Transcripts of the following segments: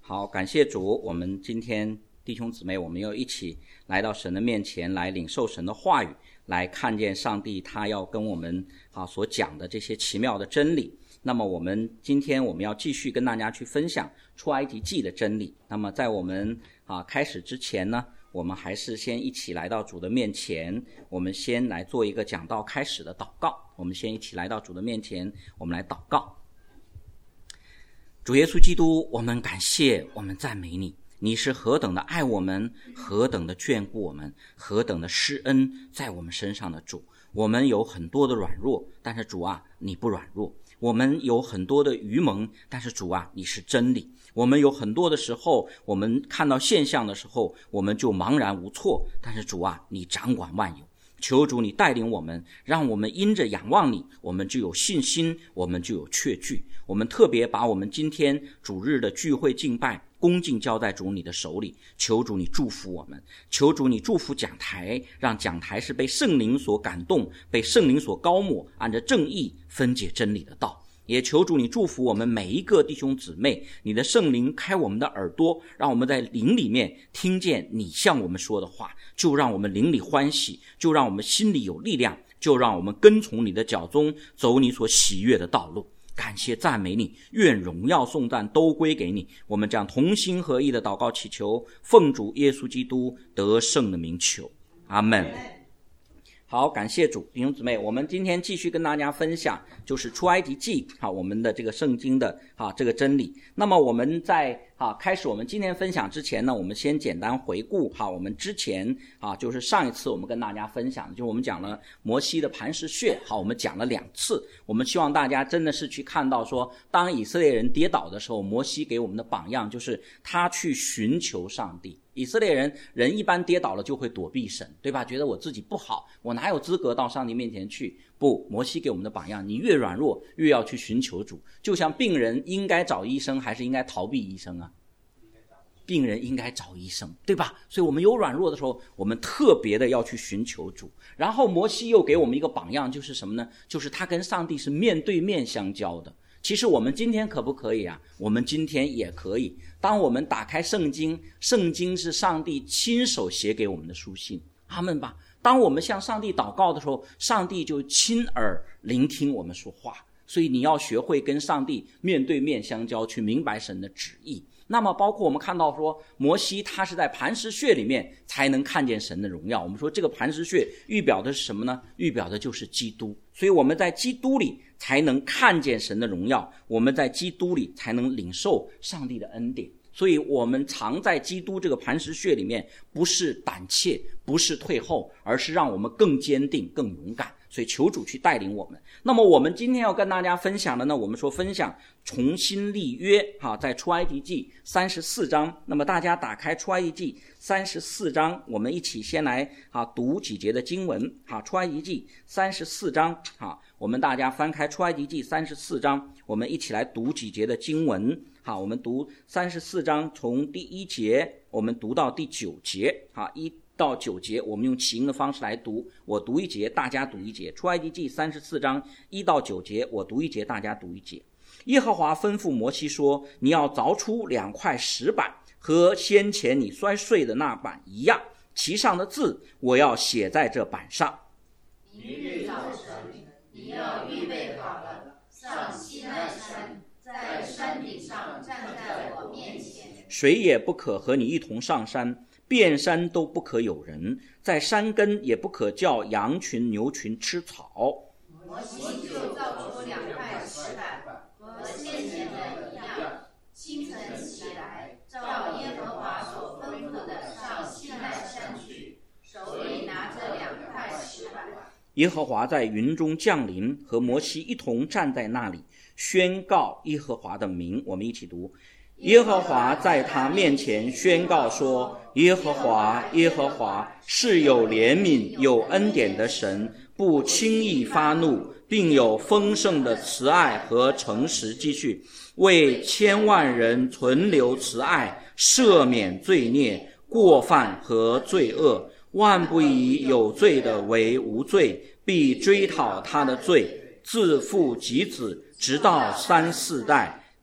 好，感谢主，我们今天弟兄姊妹，我们又一起来到神的面前，来领受神的话语，来看见上帝他要跟我们所讲的这些奇妙的真理。那么今天我们要继续跟大家去分享出埃及记的真理。那么在我们开始之前呢，我们还是先一起来到主的面前，我们先来做一个讲道开始的祷告。我们先一起来到主的面前，我们来祷告。主耶稣基督，我们感谢，我们赞美你，你是何等的爱我们，何等的眷顾我们，何等的施恩在我们身上的主。我们有很多的软弱，但是主啊，你不软弱。我们有很多的愚蒙，但是主啊，你是真理。我们有很多的时候，我们看到现象的时候，我们就茫然无措，但是主啊，你掌管万有。求主你带领我们，让我们因着仰望你，我们就有信心，我们就有确据。我们特别把我们今天主日的聚会敬拜恭敬交在主你的手里，求主你祝福我们，求主你祝福讲台，让讲台是被圣灵所感动，被圣灵所膏抹，按着正义分解真理的道。也求主你祝福我们每一个弟兄姊妹，你的圣灵开我们的耳朵，让我们在灵里面听见你向我们说的话，就让我们灵里欢喜，就让我们心里有力量，就让我们跟从你的脚踪，走你所喜悦的道路。感谢赞美你，愿荣耀颂赞都归给你。我们将同心合意的祷告祈求，奉主耶稣基督得胜的名求，阿们。好，感谢主，弟兄姊妹，我们今天继续跟大家分享就是出埃及记我们的这个圣经的这个真理。那么我们在开始我们今天分享之前呢，我们先简单回顾我们之前就是上一次我们跟大家分享，就是我们讲了摩西的磐石穴，我们讲了2次。我们希望大家真的是去看到说，当以色列人跌倒的时候，摩西给我们的榜样就是他去寻求上帝。以色列人一般跌倒了就会躲避神，对吧？觉得我自己不好，我哪有资格到上帝面前去？不，摩西给我们的榜样，你越软弱越要去寻求主。就像病人应该找医生还是应该逃避医生啊？病人应该找医生，对吧？所以我们有软弱的时候，我们特别的要去寻求主。然后摩西又给我们一个榜样，就是什么呢？就是他跟上帝是面对面相交的。其实我们今天可不可以啊？我们今天也可以。当我们打开圣经，圣经是上帝亲手写给我们的书信，阿们吧。当我们向上帝祷告的时候，上帝就亲耳聆听我们说话。所以你要学会跟上帝面对面相交，去明白神的旨意。那么包括我们看到说，摩西他是在磐石穴里面才能看见神的荣耀。我们说这个磐石穴预表的是什么呢？预表的就是基督。所以我们在基督里才能看见神的荣耀，我们在基督里才能领受上帝的恩典。所以我们常在基督这个磐石穴里面，不是胆怯，不是退后，而是让我们更坚定更勇敢。所以求主去带领我们。那么我们今天要跟大家分享的呢，我们说分享重新立约在出埃及记34章。那么大家打开出埃及记34章，我们一起先来读几节的经文。出埃及记34章我们大家翻开出埃及记34章，我们一起来读几节的经文。我们读34章从第1节我们读到第9节1到9节，我们用起音的方式来读，我读1节，大家读1节。出埃及记34章1到9节，我读1节，大家读1节。耶和华吩咐摩西说，你要凿出2块石板，和先前你摔碎的那板一样，其上的字我要写在这板上。 明日早晨，你要预备好了，上西奈山，在山顶上站在我面前。 谁也不可和你一同上山，遍山都不可有人，在山根也不可叫羊群牛群吃草。 摩西就造出2块石板，和先前的一样，清晨起来，照耶和华所吩咐的上西奈山去，手里拿着2块石板。 耶和华在云中降临，和摩西一同站在那里，宣告耶和华的名。我们一起读。耶和华在他面前宣告说，耶和华耶和华是有怜悯有恩典的神，不轻易发怒，并有丰盛的慈爱和诚实积蓄，为千万人存留慈爱，赦免罪孽过犯和罪恶，万不以有罪的为无罪，必追讨他的罪，自父及子，直到3、4代。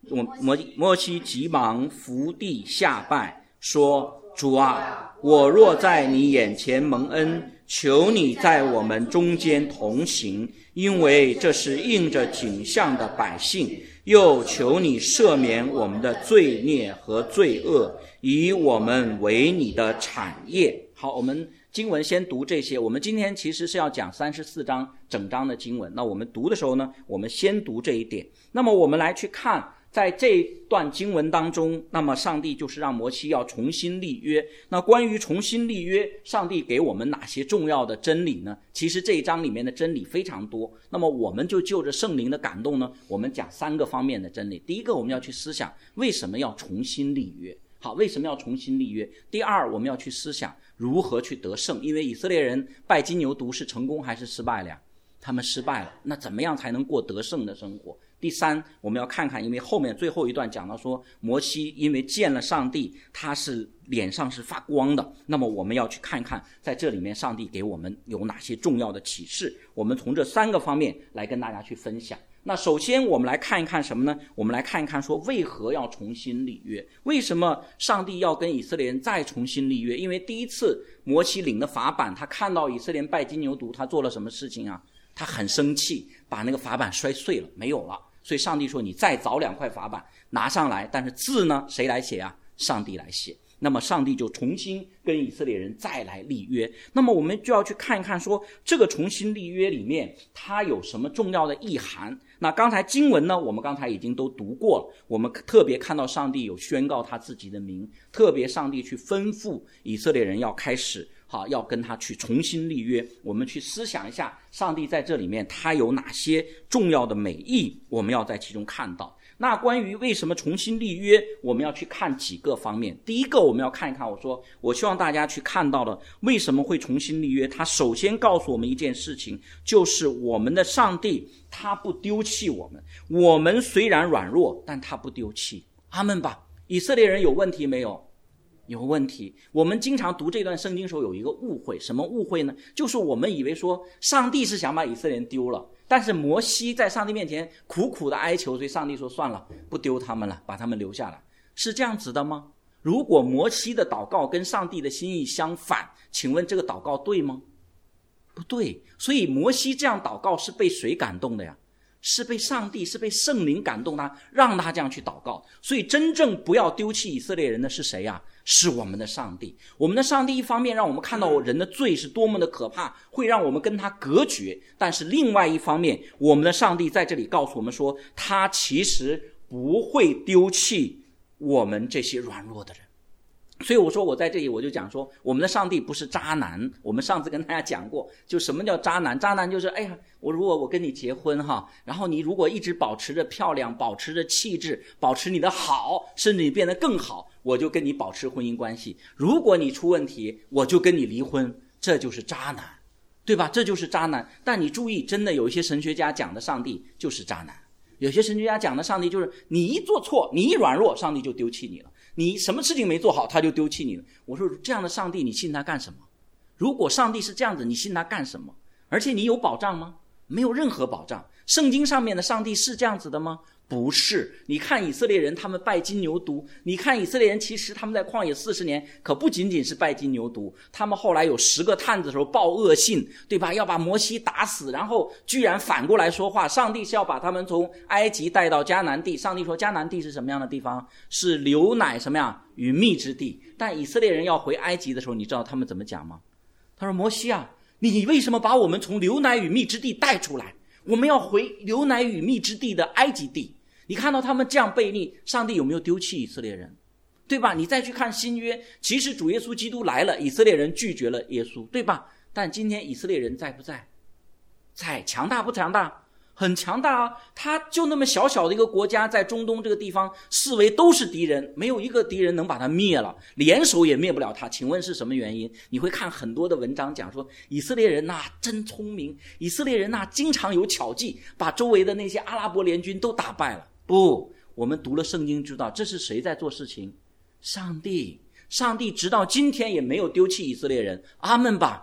摩西急忙伏地下拜，说：主啊，我若在你眼前蒙恩，求你在我们中间同行，因为这是应着景象的百姓，又求你赦免我们的罪孽和罪恶，以我们为你的产业。好，我们经文先读这些。我们今天其实是要讲34章整章的经文，那我们读的时候呢，我们先读这一点。那么我们来去看在这段经文当中，那么上帝就是让摩西要重新立约。那关于重新立约，上帝给我们哪些重要的真理呢？其实这一章里面的真理非常多，那么我们就就着圣灵的感动呢，我们讲3个方面的真理。第一个，我们要去思想为什么要重新立约。好，为什么要重新立约？第二，我们要去思想如何去得胜，因为以色列人拜金牛犊是成功还是失败了呀？他们失败了，那怎么样才能过得胜的生活？第三，我们要看看，因为后面最后一段讲到说，摩西因为见了上帝，他是脸上是发光的，那么我们要去看看在这里面上帝给我们有哪些重要的启示，我们从这3个方面来跟大家去分享。那首先我们来看一看什么呢？我们来看一看说为何要重新立约，为什么上帝要跟以色列人再重新立约？因为第一次摩西领的法版，他看到以色列人拜金牛犊，他做了什么事情啊？他很生气，把那个法版摔碎了，没有了。所以上帝说你再凿2块法版拿上来，但是字呢谁来写啊？上帝来写。那么上帝就重新跟以色列人再来立约。那么我们就要去看一看说这个重新立约里面它有什么重要的意涵。那刚才经文呢，我们刚才已经都读过了，我们特别看到上帝有宣告他自己的名，特别上帝去吩咐以色列人要开始要跟他去重新立约。我们去思想一下上帝在这里面他有哪些重要的美意，我们要在其中看到。那关于为什么重新立约，我们要去看几个方面。第一个，我们要看一看，我希望大家去看到了为什么会重新立约。他首先告诉我们一件事情，就是我们的上帝他不丢弃我们，我们虽然软弱，但他不丢弃。阿们吧。以色列人有问题没有？有问题。我们经常读这段圣经的时候有一个误会，什么误会呢？就是我们以为说上帝是想把以色列人丢了，但是摩西在上帝面前苦苦的哀求，所以上帝说算了，不丢他们了，把他们留下来。是这样子的吗？如果摩西的祷告跟上帝的心意相反，请问这个祷告对吗？不对。所以摩西这样祷告是被谁感动的呀？是被上帝，是被圣灵感动他，让他这样去祷告。所以真正不要丢弃以色列人的是谁呀？是我们的上帝。我们的上帝一方面让我们看到人的罪是多么的可怕，会让我们跟他隔绝，但是另外一方面，我们的上帝在这里告诉我们说，他其实不会丢弃我们这些软弱的人。所以我在这里我就讲说，我们的上帝不是渣男。我们上次跟大家讲过，就什么叫渣男？渣男就是如果我跟你结婚然后你如果一直保持着漂亮，保持着气质，保持你的好，甚至你变得更好，我就跟你保持婚姻关系。如果你出问题，我就跟你离婚。这就是渣男，对吧？这就是渣男。但你注意，真的有一些神学家讲的上帝就是渣男，有些神学家讲的上帝就是你一做错，你一软弱，上帝就丢弃你了，你什么事情没做好他就丢弃你了。我说这样的上帝你信他干什么？如果上帝是这样子，你信他干什么？而且你有保障吗？没有任何保障。圣经上面的上帝是这样子的吗？不是。你看以色列人他们拜金牛犊，你看以色列人其实他们在旷野40年可不仅仅是拜金牛犊，他们后来有10个探子的时候报恶信，对吧？要把摩西打死，然后居然反过来说话，上帝是要把他们从埃及带到迦南地。上帝说迦南地是什么样的地方？是流奶什么呀？与蜜之地。但以色列人要回埃及的时候，你知道他们怎么讲吗？他说摩西啊，你为什么把我们从流奶与蜜之地带出来？我们要回流奶与蜜之地的埃及地。你看到他们这样悖逆，上帝有没有丢弃以色列人？对吧？你再去看新约，其实主耶稣基督来了，以色列人拒绝了耶稣，对吧？但今天以色列人在不在？在。强大不强大？很强大啊！他就那么小小的一个国家，在中东这个地方四围都是敌人，没有一个敌人能把他灭了，联手也灭不了他。请问是什么原因？你会看很多的文章讲说以色列人真聪明，以色列人经常有巧计，把周围的那些阿拉伯联军都打败了。不，我们读了圣经知道这是谁在做事情？上帝。上帝直到今天也没有丢弃以色列人。阿们吧。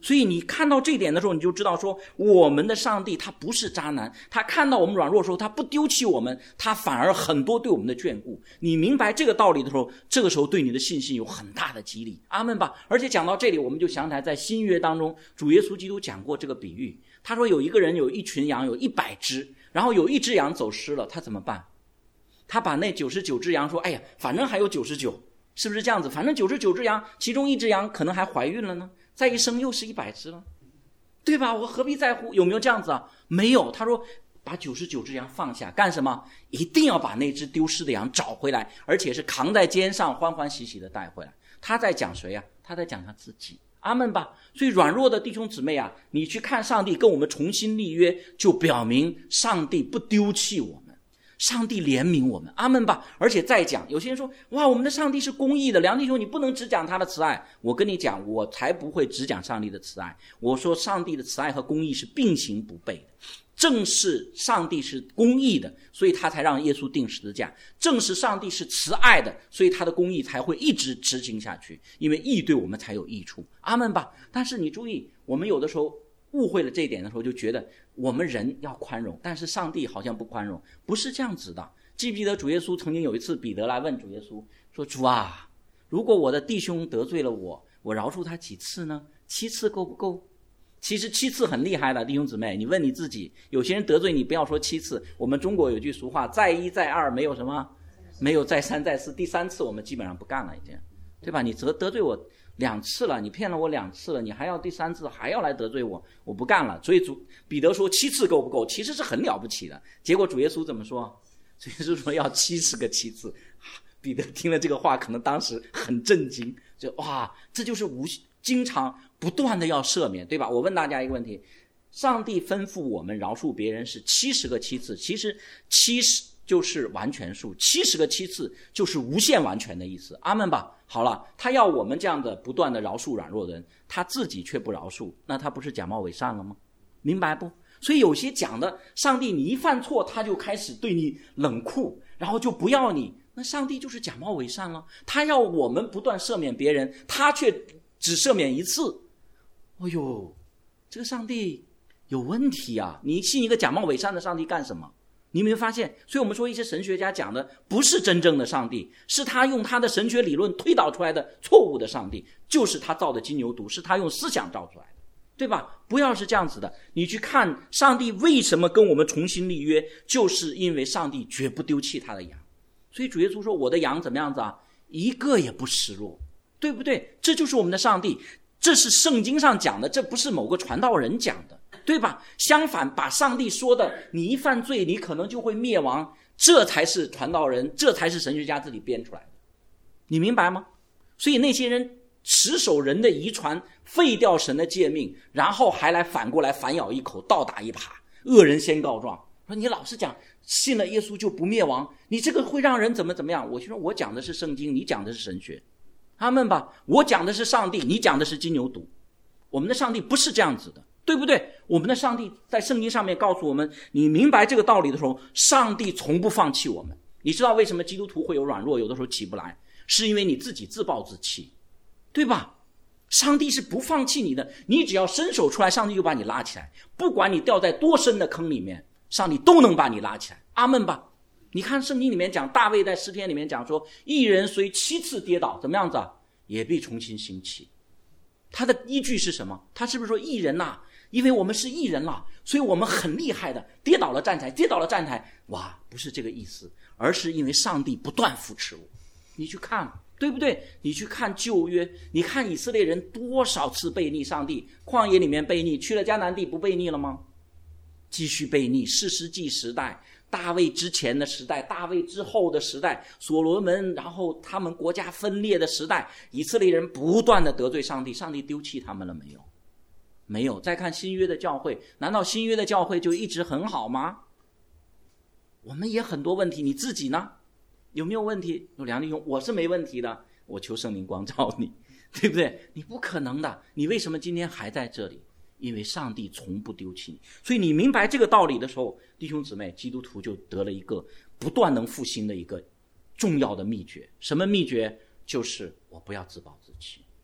所以你看到这一点的时候，你就知道说，我们的上帝他不是渣男，他看到我们软弱的时候，他不丢弃我们，他反而很多对我们的眷顾。你明白这个道理的时候，这个时候对你的信心有很大的激励。阿们吧。而且讲到这里，我们就想起来在新约当中，主耶稣基督讲过这个比喻。他说有一个人有一群羊，有100只，然后有一只羊走失了，他怎么办？他把那99只羊说，哎呀，反正还有99，是不是这样子？反正99只羊，其中一只羊可能还怀孕了呢，再一生又是100只了，对吧？我何必在乎？有没有这样子啊？没有。他说把99只羊放下，干什么？一定要把那只丢失的羊找回来，而且是扛在肩上欢欢喜喜的带回来。他在讲谁啊？他在讲他自己。阿们吧。所以软弱的弟兄姊妹啊，你去看上帝跟我们重新立约，就表明上帝不丢弃我们，上帝怜悯我们。阿们吧。而且再讲，有些人说，哇，我们的上帝是公义的，梁弟兄你不能只讲他的慈爱。我跟你讲，我才不会只讲上帝的慈爱。我说上帝的慈爱和公义是并行不悖的。正是上帝是公义的，所以他才让耶稣钉十字架。正是上帝是慈爱的，所以他的公义才会一直执行下去，因为义对我们才有益处。阿们吧。但是你注意，我们有的时候误会了这一点的时候，就觉得我们人要宽容，但是上帝好像不宽容。不是这样子的。记不记得主耶稣曾经有一次，彼得来问主耶稣说，主啊，如果我的弟兄得罪了我，我饶恕他几次呢？7次够不够？其实7次很厉害的，弟兄姊妹，你问你自己，有些人得罪你，不要说7次。我们中国有句俗话，再一再二，没有什么，没有再三再四，第3次我们基本上不干了已经，对吧？你得罪我2次了，你骗了我2次了，你还要第3次还要来得罪我，我不干了。所以彼得说7次够不够？其实是很了不起的。结果主耶稣怎么说？主耶稣说要70个7次。彼得听了这个话，可能当时很震惊，就哇，这就是经常不断的要赦免，对吧？我问大家一个问题，上帝吩咐我们饶恕别人是70个7次，其实70就是完全数，70个7次就是无限完全的意思。阿们吧。好了，他要我们这样的不断的饶恕软弱的人，他自己却不饶恕，那他不是假冒伪善了吗？明白不？所以有些讲的上帝你一犯错他就开始对你冷酷，然后就不要你，那上帝就是假冒伪善了。他要我们不断赦免别人，他却只赦免1次。哎呦，这个上帝有问题啊！你信一个假冒伪善的上帝干什么？你有没有发现？所以我们说一些神学家讲的不是真正的上帝，是他用他的神学理论推导出来的错误的上帝，就是他造的金牛犊，是他用思想造出来的，对吧？不要是这样子的。你去看上帝为什么跟我们重新立约，就是因为上帝绝不丢弃他的羊。所以主耶稣说，我的羊怎么样子啊？一个也不失落，对不对？这就是我们的上帝，这是圣经上讲的，这不是某个传道人讲的，对吧？相反，把上帝说的你一犯罪你可能就会灭亡，这才是传道人，这才是神学家自己编出来的。你明白吗？所以那些人持守人的遗传，废掉神的诫命，然后还来反过来反咬一口，倒打一耙，恶人先告状，说你老是讲信了耶稣就不灭亡，你这个会让人怎么样。我就说我讲的是圣经，你讲的是神学。阿们吧。我讲的是上帝，你讲的是金牛犊。我们的上帝不是这样子的，对不对？我们的上帝在圣经上面告诉我们，你明白这个道理的时候，上帝从不放弃我们。你知道为什么基督徒会有软弱，有的时候起不来，是因为你自己自暴自弃，对吧？上帝是不放弃你的，你只要伸手出来，上帝就把你拉起来，不管你掉在多深的坑里面，上帝都能把你拉起来。阿们吧。你看圣经里面讲，大卫在诗篇里面讲说，义人虽7次跌倒，怎么样子啊？也必重新兴起。他的依据是什么？他是不是说义人啊，因为我们是义人啦，所以我们很厉害的，跌倒了站起来，跌倒了站起来。哇，不是这个意思，而是因为上帝不断扶持我。你去看，对不对？你去看旧约，你看以色列人多少次悖逆上帝，旷野里面悖逆，去了迦南地不悖逆了吗？继续悖逆。士师记时代，大卫之前的时代，大卫之后的时代，所罗门，然后他们国家分裂的时代，以色列人不断的得罪上帝，上帝丢弃他们了没有？没有。再看新约的教会，难道新约的教会就一直很好吗？我们也很多问题，你自己呢？有没有问题？有梁弟兄，我是没问题的，我求圣灵光照你，对不对？你不可能的，你为什么今天还在这里？因为上帝从不丢弃你。所以你明白这个道理的时候，弟兄姊妹，基督徒就得了一个不断能复兴的一个重要的秘诀。什么秘诀？就是我不要自暴自弃。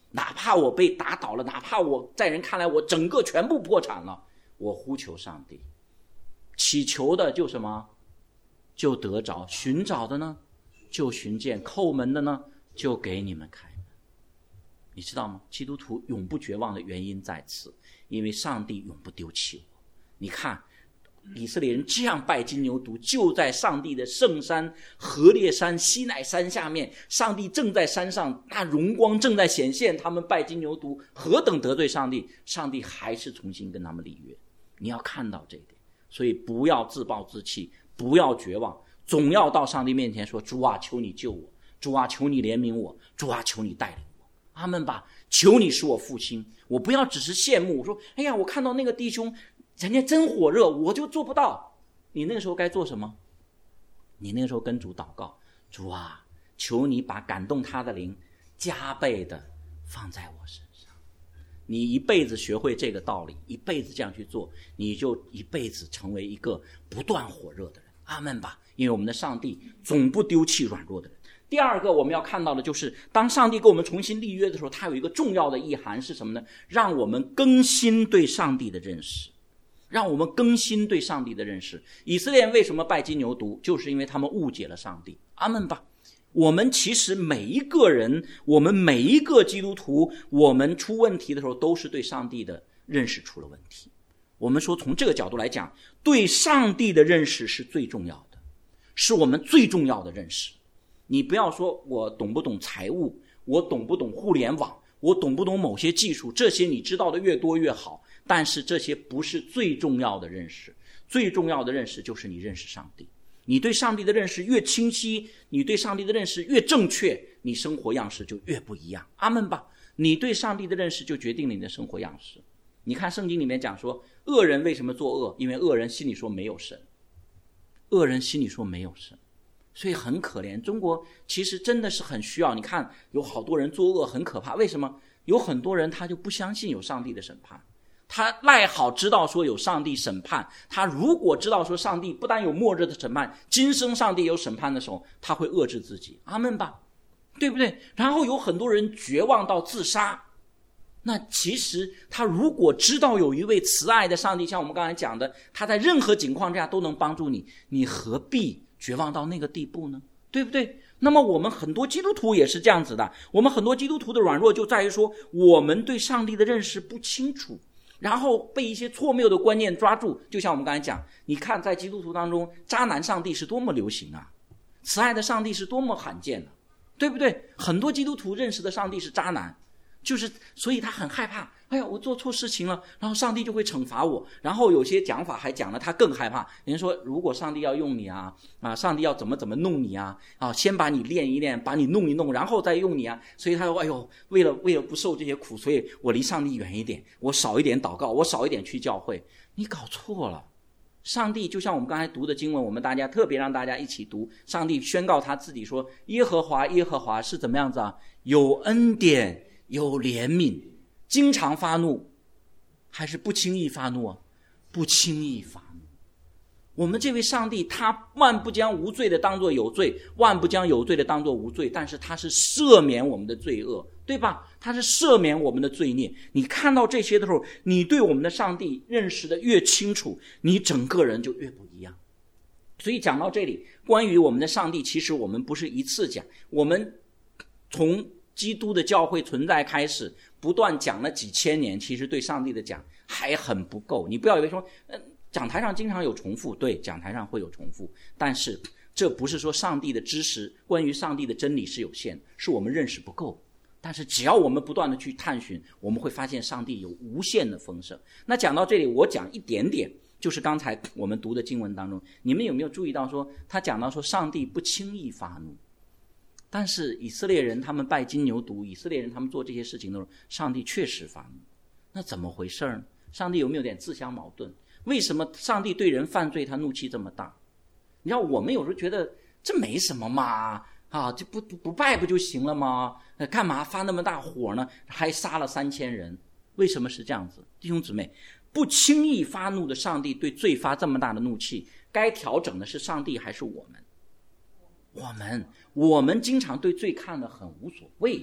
哪怕我被打倒了，哪怕我在人看来我整个全部破产了，我呼求上帝，祈求的就什么？就得着，寻找的呢就寻见，叩门的呢就给你们开门。你知道吗？基督徒永不绝望的原因在此，因为上帝永不丢弃我。你看以色列人这样拜金牛犊，就在上帝的圣山何烈山西乃山下面，上帝正在山上，那荣光正在显现，他们拜金牛犊何等得罪上帝，上帝还是重新跟他们立约。你要看到这一点，所以不要自暴自弃，不要绝望，总要到上帝面前说，主啊，求你救我，主啊，求你怜悯我，主啊，求你带领我。阿们吧，求你使我复兴。我不要只是羡慕，我说哎呀，我看到那个弟兄人家真火热，我就做不到。你那个时候该做什么？你那个时候跟主祷告，主啊，求你把感动他的灵加倍的放在我身上。你一辈子学会这个道理，一辈子这样去做，你就一辈子成为一个不断火热的人。阿们吧，因为我们的上帝总不丢弃软弱的人。第二个我们要看到的就是，当上帝跟我们重新立约的时候，它有一个重要的意涵是什么呢？让我们更新对上帝的认识，让我们更新对上帝的认识。以色列人为什么拜金牛犊？就是因为他们误解了上帝。阿们吧。我们其实每一个人，我们每一个基督徒，我们出问题的时候都是对上帝的认识出了问题。我们说从这个角度来讲，对上帝的认识是最重要的，是我们最重要的认识。你不要说我懂不懂财务，我懂不懂互联网，我懂不懂某些技术，这些你知道的越多越好，但是这些不是最重要的认识。最重要的认识就是你认识上帝。你对上帝的认识越清晰，你对上帝的认识越正确，你生活样式就越不一样。阿们吧。你对上帝的认识就决定了你的生活样式。你看圣经里面讲说，恶人为什么作恶？因为恶人心里说没有神，恶人心里说没有神，所以很可怜。中国其实真的是很需要，你看有好多人作恶很可怕，为什么？有很多人他就不相信有上帝的审判，他赖好知道说有上帝审判，他如果知道说上帝不但有末日的审判，今生上帝有审判的时候，他会遏制自己。阿们吧，对不对？然后有很多人绝望到自杀，那其实他如果知道有一位慈爱的上帝，像我们刚才讲的，他在任何情况下都能帮助你，你何必绝望到那个地步呢？对不对？那么我们很多基督徒也是这样子的，我们很多基督徒的软弱就在于说，我们对上帝的认识不清楚，然后被一些错谬的观念抓住。就像我们刚才讲，你看在基督徒当中，渣男上帝是多么流行啊，慈爱的上帝是多么罕见的，对不对？很多基督徒认识的上帝是渣男，就是所以他很害怕，哎呀，我做错事情了，然后上帝就会惩罚我。然后有些讲法还讲了他更害怕，人说如果上帝要用你啊，上帝要怎么弄你啊，先把你练一练，把你弄一弄，然后再用你啊。所以他说，哎呦，为了不受这些苦，所以我离上帝远一点，我少一点祷告，我少一点去教会。你搞错了。上帝就像我们刚才读的经文，我们大家特别让大家一起读，上帝宣告他自己说，耶和华耶和华是怎么样子啊？有恩典有怜悯，经常发怒还是不轻易发怒啊？不轻易发怒。我们这位上帝他万不将无罪的当作有罪，万不将有罪的当作无罪，但是他是赦免我们的罪恶，对吧？他是赦免我们的罪孽。你看到这些的时候，你对我们的上帝认识的越清楚，你整个人就越不一样。所以讲到这里，关于我们的上帝，其实我们不是一次讲，我们从基督的教会存在开始不断讲了几千年，其实对上帝的讲还很不够。你不要以为说讲台上经常有重复，对，讲台上会有重复，但是这不是说上帝的知识，关于上帝的真理是有限，是我们认识不够。但是只要我们不断的去探寻，我们会发现上帝有无限的丰盛。那讲到这里，我讲一点点，就是刚才我们读的经文当中，你们有没有注意到说，他讲到说上帝不轻易发怒，但是以色列人他们拜金牛犊，以色列人他们做这些事情的时候，上帝确实发怒。那怎么回事呢？上帝有没有点自相矛盾？为什么上帝对人犯罪他怒气这么大？你知道我们有时候觉得这没什么嘛，就不拜不就行了吗？干嘛发那么大火呢？还杀了3000人，为什么是这样子？弟兄姊妹，不轻易发怒的上帝对罪发这么大的怒气，该调整的是上帝还是我们？我们经常对罪看得很无所谓，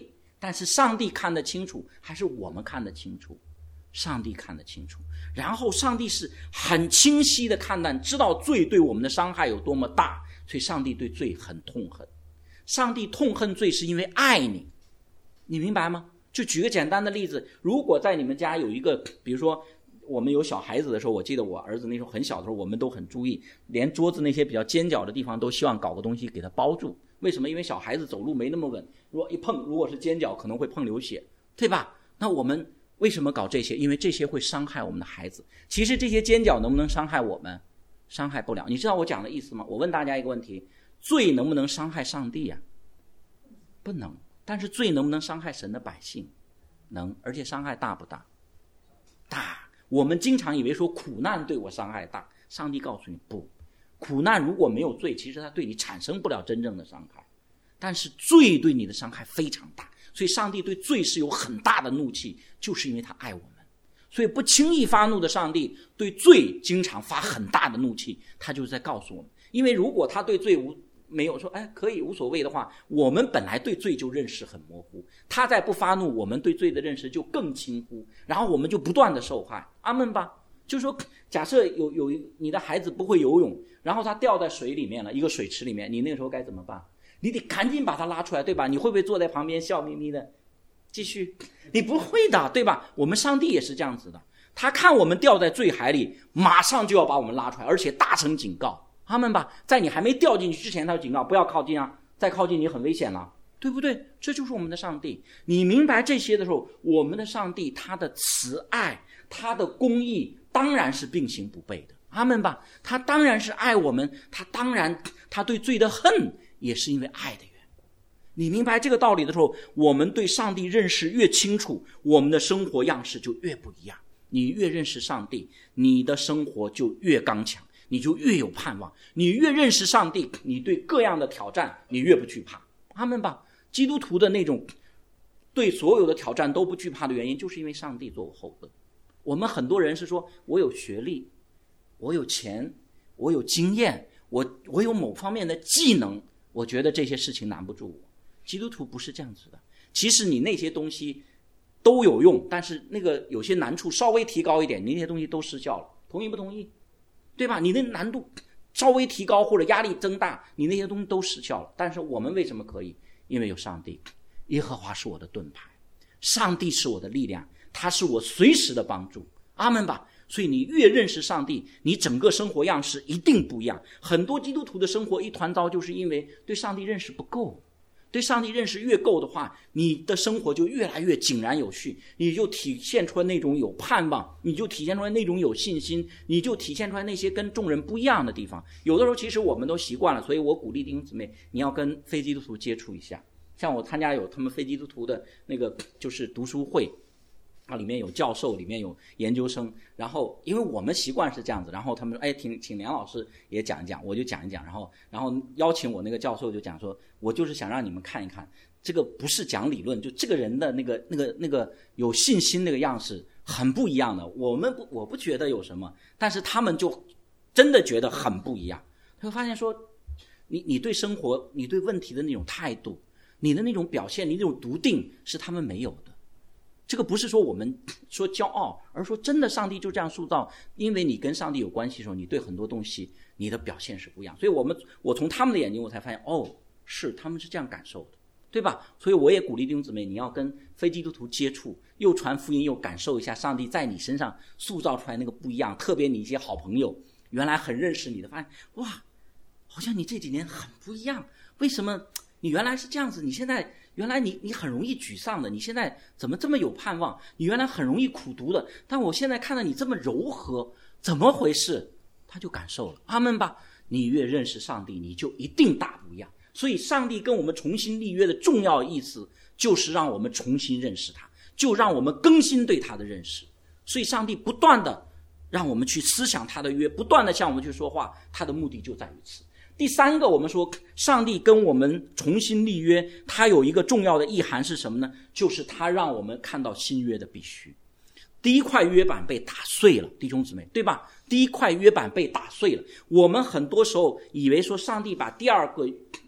但是上帝看得清楚还是我们看得清楚？上帝看得清楚，然后上帝是很清晰的看待，知道罪对我们的伤害有多么大，所以上帝对罪很痛恨。上帝痛恨罪是因为爱你，你明白吗？就举个简单的例子，如果在你们家有一个，比如说我们有小孩子的时候，我记得我儿子那时候很小的时候，我们都很注意，连桌子那些比较尖角的地方都希望搞个东西给它包住。为什么？因为小孩子走路没那么稳，如果一碰，如果是尖角可能会碰流血，对吧？那我们为什么搞这些？因为这些会伤害我们的孩子。其实这些尖角能不能伤害我们？伤害不了。你知道我讲的意思吗？我问大家一个问题，罪能不能伤害上帝呀？不能。但是罪能不能伤害神的百姓？能。而且伤害大不大？大。我们经常以为说苦难对我伤害大，上帝告诉你不，苦难如果没有罪，其实它对你产生不了真正的伤害，但是罪对你的伤害非常大。所以上帝对罪是有很大的怒气，就是因为他爱我们。所以不轻易发怒的上帝对罪经常发很大的怒气，他就是在告诉我们，因为如果他对罪没有说可以无所谓的话，我们本来对罪就认识很模糊，他在不发怒，我们对罪的认识就更轻忽，然后我们就不断的受害。阿们吧。就是说假设有你的孩子不会游泳，然后他掉在水里面了，一个水池里面，你那个时候该怎么办？你得赶紧把他拉出来，对吧？你会不会坐在旁边笑眯眯的继续？你不会的，对吧？我们上帝也是这样子的，他看我们掉在罪海里，马上就要把我们拉出来，而且大声警告。阿们吧。在你还没掉进去之前，他就警告不要靠近啊，再靠近你很危险了，对不对？这就是我们的上帝。你明白这些的时候，我们的上帝他的慈爱，他的公义当然是并行不悖的。阿们吧。他当然是爱我们，他对罪的恨也是因为爱的缘故。你明白这个道理的时候，我们对上帝认识越清楚，我们的生活样式就越不一样。你越认识上帝，你的生活就越刚强，你就越有盼望。你越认识上帝，你对各样的挑战你越不惧怕。阿们吧。基督徒的那种对所有的挑战都不惧怕的原因，就是因为上帝做我后盾。我们很多人是说我有学历，我有钱，我有经验，我有某方面的技能，我觉得这些事情难不住我。基督徒不是这样子的，其实你那些东西都有用，但是那个有些难处稍微提高一点，你那些东西都失效了。同意不同意？对吧？你的难度稍微提高或者压力增大，你那些东西都失效了。但是我们为什么可以？因为有上帝。耶和华是我的盾牌，上帝是我的力量，他是我随时的帮助。阿们吧。所以你越认识上帝，你整个生活样式一定不一样。很多基督徒的生活一团糟，就是因为对上帝认识不够。对上帝认识越够的话，你的生活就越来越井然有序，你就体现出来那种有盼望，你就体现出来那种有信心，你就体现出来那些跟众人不一样的地方。有的时候其实我们都习惯了，所以我鼓励弟兄姊妹，你要跟非基督徒接触一下。像我参加有他们非基督徒的那个就是读书会，里面有教授，里面有研究生，然后因为我们习惯是这样子，然后他们说请梁老师也讲一讲，我就讲一讲，然后邀请我那个教授就讲说，我就是想让你们看一看，这个不是讲理论，就这个人的那个有信心那个样式很不一样的。我不觉得有什么，但是他们就真的觉得很不一样。他会发现说，你对生活，你对问题的那种态度，你的那种表现，你那种笃定是他们没有的。这个不是说我们说骄傲，而是说真的上帝就这样塑造。因为你跟上帝有关系的时候，你对很多东西你的表现是不一样。所以我从他们的眼睛我才发现，是他们是这样感受的，对吧？所以我也鼓励弟兄姊妹，你要跟非基督徒接触，又传福音又感受一下上帝在你身上塑造出来那个不一样。特别你一些好朋友原来很认识你的，发现哇，好像你这几年很不一样，为什么你原来是这样子，你现在原来你很容易沮丧的，你现在怎么这么有盼望？你原来很容易苦读的，但我现在看到你这么柔和，怎么回事？他就感受了。阿们吧。你越认识上帝，你就一定大不一样。所以上帝跟我们重新立约的重要意思，就是让我们重新认识他，就让我们更新对他的认识。所以上帝不断的让我们去思想他的约，不断的向我们去说话，他的目的就在于此。第三个，我们说上帝跟我们重新立约，他有一个重要的意涵是什么呢？就是他让我们看到新约的必须。第一块约板被打碎了，弟兄姊妹，对吧？第一块约板被打碎了，我们很多时候以为说上帝把第二个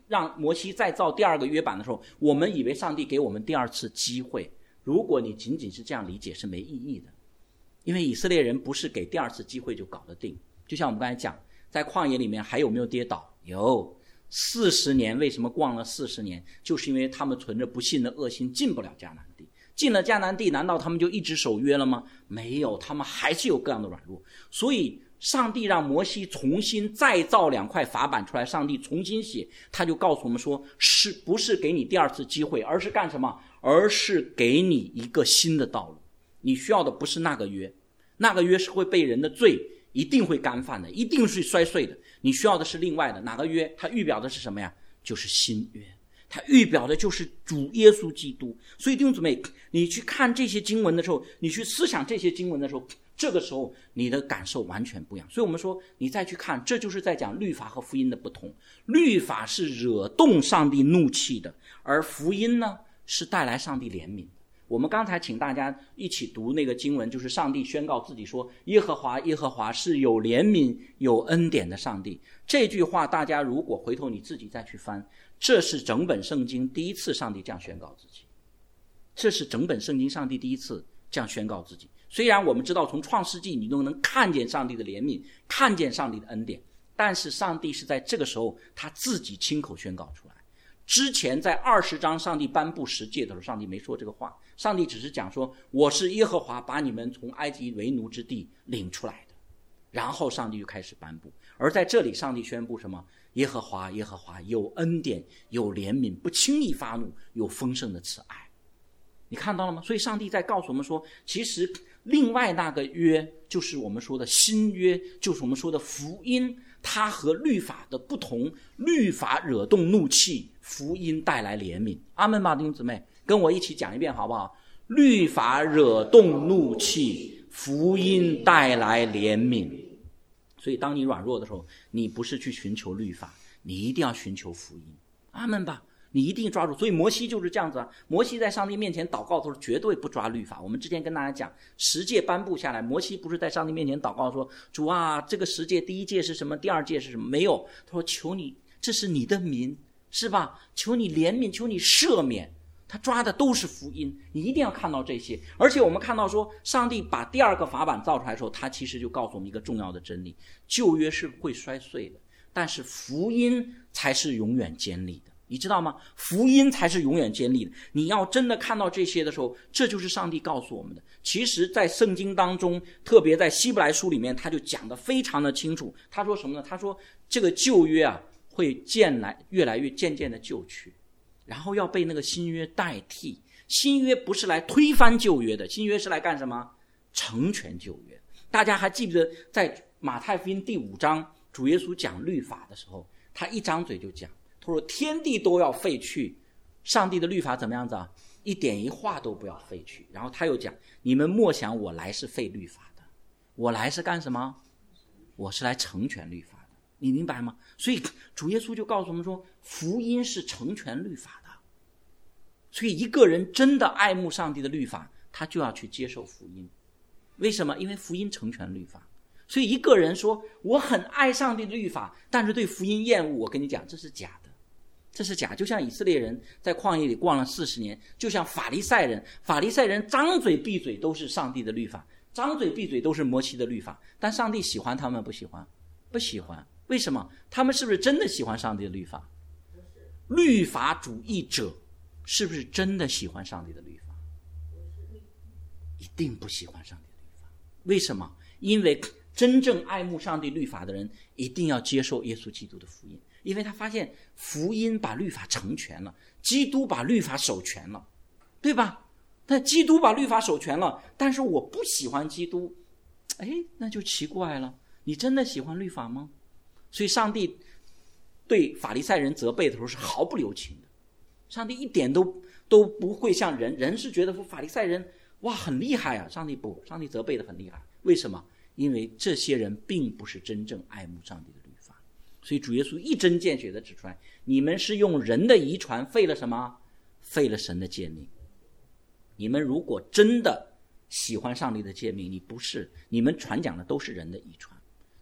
让摩西再造第二个约版的时候，我们以为上帝给我们第二次机会。如果你仅仅是这样理解是没意义的，因为以色列人不是给第二次机会就搞得定。就像我们刚才讲，在旷野里面还有没有跌倒？有。40年，为什么逛了40年？就是因为他们存着不信的恶心，进不了迦南地。进了迦南地，难道他们就一直守约了吗？没有，他们还是有各样的软弱。所以上帝让摩西重新再造2块法版出来，上帝重新写，他就告诉我们说，是不是给你第二次机会，而是干什么？而是给你一个新的道路。你需要的不是那个约，那个约是会被人的罪一定会干犯的，一定是摔碎的。你需要的是另外的哪个约？它预表的是什么呀？就是新约，它预表的就是主耶稣基督。所以弟兄姊妹，你去看这些经文的时候，你去思想这些经文的时候，这个时候你的感受完全不一样。所以我们说你再去看，这就是在讲律法和福音的不同。律法是惹动上帝怒气的，而福音呢是带来上帝怜悯的。我们刚才请大家一起读那个经文，就是上帝宣告自己说，耶和华耶和华是有怜悯有恩典的上帝。这句话大家如果回头你自己再去翻，这是整本圣经第一次上帝这样宣告自己，这是整本圣经上帝第一次这样宣告自己。虽然我们知道从创世纪你都能看见上帝的怜悯，看见上帝的恩典，但是上帝是在这个时候他自己亲口宣告出来。之前在20章上帝颁布10诫的时候，上帝没说这个话，上帝只是讲说，我是耶和华把你们从埃及为奴之地领出来的，然后上帝就开始颁布。而在这里上帝宣布什么？耶和华耶和华有恩典有怜悯，不轻易发怒，有丰盛的慈爱。你看到了吗？所以上帝在告诉我们说，其实另外那个约就是我们说的新约，就是我们说的福音，它和律法的不同。律法惹动怒气，福音带来怜悯。阿们吧，弟兄姊妹，跟我一起讲一遍好不好？律法惹动怒气，福音带来怜悯。所以当你软弱的时候，你不是去寻求律法，你一定要寻求福音。阿们吧，你一定抓住。所以摩西就是这样子啊，摩西在上帝面前祷告的时候绝对不抓律法。我们之前跟大家讲10诫颁布下来，摩西不是在上帝面前祷告说，主啊，这个10诫第1诫是什么，第2诫是什么？没有，他说求你，这是你的民，是吧？求你怜悯，求你赦免。他抓的都是福音，你一定要看到这些。而且我们看到说，上帝把第2个法版造出来的时候，他其实就告诉我们一个重要的真理，旧约是会衰碎的，但是福音才是永远坚立的。你知道吗？福音才是永远坚立的。你要真的看到这些的时候，这就是上帝告诉我们的。其实在圣经当中，特别在希伯来书里面，他就讲得非常的清楚。他说什么呢？他说这个旧约啊会越来越渐渐的旧去，然后要被那个新约代替。新约不是来推翻旧约的，新约是来干什么？成全旧约。大家还记不得在马太福音第5章，主耶稣讲律法的时候，他一张嘴就讲，他说天地都要废去，上帝的律法怎么样子啊？一点一画都不要废去。然后他又讲，你们莫想我来是废律法的，我来是干什么？我是来成全律法的。你明白吗？所以主耶稣就告诉我们说，福音是成全律法的。所以一个人真的爱慕上帝的律法，他就要去接受福音。为什么？因为福音成全律法。所以一个人说我很爱上帝的律法，但是对福音厌恶，我跟你讲，这是假的，这是假。就像以色列人在旷野里逛了40年，就像法利赛人张嘴闭嘴都是上帝的律法，张嘴闭嘴都是摩西的律法，但上帝喜欢他们不喜欢？不喜欢。为什么？他们是不是真的喜欢上帝的律法？律法主义者是不是真的喜欢上帝的律法？一定不喜欢上帝的律法。为什么？因为真正爱慕上帝律法的人一定要接受耶稣基督的福音，因为他发现福音把律法成全了，基督把律法守全了，对吧？但基督把律法守全了，但是我不喜欢基督，那就奇怪了，你真的喜欢律法吗？所以上帝对法利赛人责备的时候是毫不留情的，上帝一点都不会像人是觉得说法利赛人哇很厉害啊，上帝不，上帝责备的很厉害。为什么？因为这些人并不是真正爱慕上帝的律法。所以主耶稣一针见血的指出来，你们是用人的遗传废了什么？废了神的诫命。你们如果真的喜欢上帝的诫命，你不是，你们传讲的都是人的遗传。